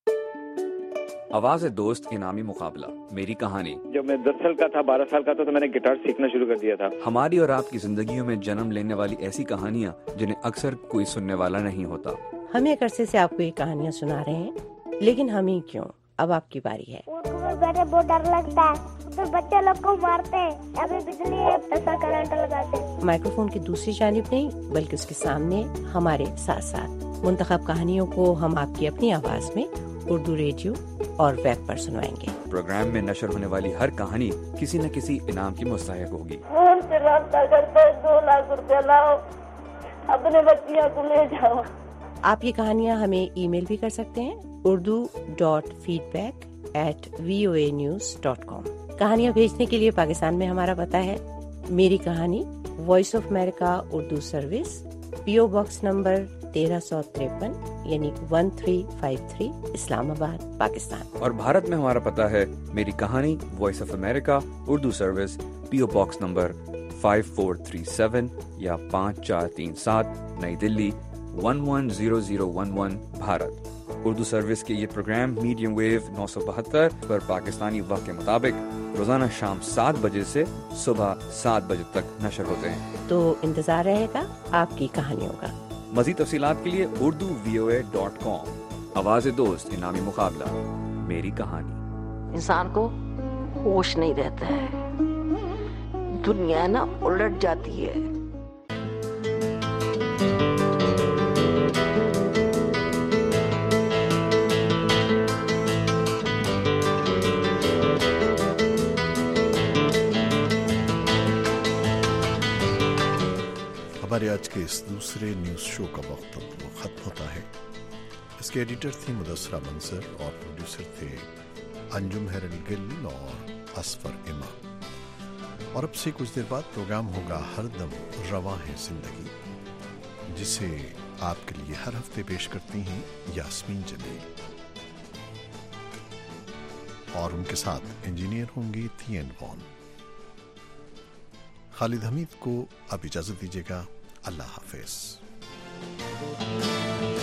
آواز دوست انعامی مقابلہ، میری کہانی۔
جب میں دس سال کا تھا، بارہ سال کا تھا تو میں نے گٹار سیکھنا شروع کر دیا تھا۔
ہماری اور آپ کی زندگیوں میں جنم لینے والی ایسی کہانیاں جنہیں اکثر کوئی سننے والا نہیں ہوتا۔
ہم ایک عرصے سے آپ کو یہ کہانیاں سنا رہے ہیں، لیکن ہم ہی کیوں، اب آپ کی باری ہے۔
اردو میں بیٹھے بہت ڈر لگتا ہے، تو بچے لوگ کو مارتے ہیں، ابھی بجلی ہے ایسا کرنٹ لگاتے ہیں۔
مائکروفون کی دوسری جانب نہیں بلکہ اس کے سامنے ہمارے ساتھ ساتھ منتخب کہانیوں کو ہم آپ کی اپنی آواز میں اردو ریڈیو اور ویب پر سنوائیں گے۔
پروگرام میں نشر ہونے والی ہر کہانی کسی نہ کسی انعام کی مستحق ہوگی۔
فون سے رابطہ کرتے دو لاکھ روپے لاؤ، اپنے بچیاں کو لے جاؤ۔
آپ یہ کہانیاں ہمیں ای میل بھی کر سکتے ہیں، Urdu dot feedback at V O A news dot com. کہانیاں بھیجنے کے لیے پاکستان میں ہمارا پتہ ہے میری کہانی، voice of America Urdu service, P O box number تیرہ سو تریپن یعنی one three five three, Islamabad, Pakistan.
اور بھارت میں ہمارا پتہ ہے میری کہانی، voice of America Urdu service, P O box number five four three seven یا پانچ چار تین سات، Nai Dilli one one zero zero one one, Bharat. Urdu service کے یہ پروگرام میڈیم ویو نو سو بہتر پر پاکستانی وقت کے مطابق روزانہ شام سات بجے سے صبح سات بجے تک نشر ہوتے ہیں،
تو انتظار رہے گا آپ کی کہانیوں کا۔
مزید تفصیلات کے لیے Urdu V O A dot کام۔ آواز دوست انعامی مقابلہ، میری کہانی۔
انسان کو ہوش نہیں رہتا ہے، دنیا نا الٹ جاتی ہے۔
ہمارے آج کے اس دوسرے نیوز شو کا وقت اب ختم ہوتا ہے۔ اس کے ایڈیٹر تھی مدثرہ منصر اور پروڈیوسر تھے انجم ہیرل گل اور اسفر امام۔ اور اب سے کچھ دیر بعد پروگرام ہوگا ہر دم رواں ہے زندگی، جسے آپ کے لیے ہر ہفتے پیش کرتی ہیں یاسمین جمیل، اور ان کے ساتھ انجینئر ہوں گی تھی اینڈ وان۔ خالد حمید کو اب اجازت دیجیے گا، اللہ حافظ۔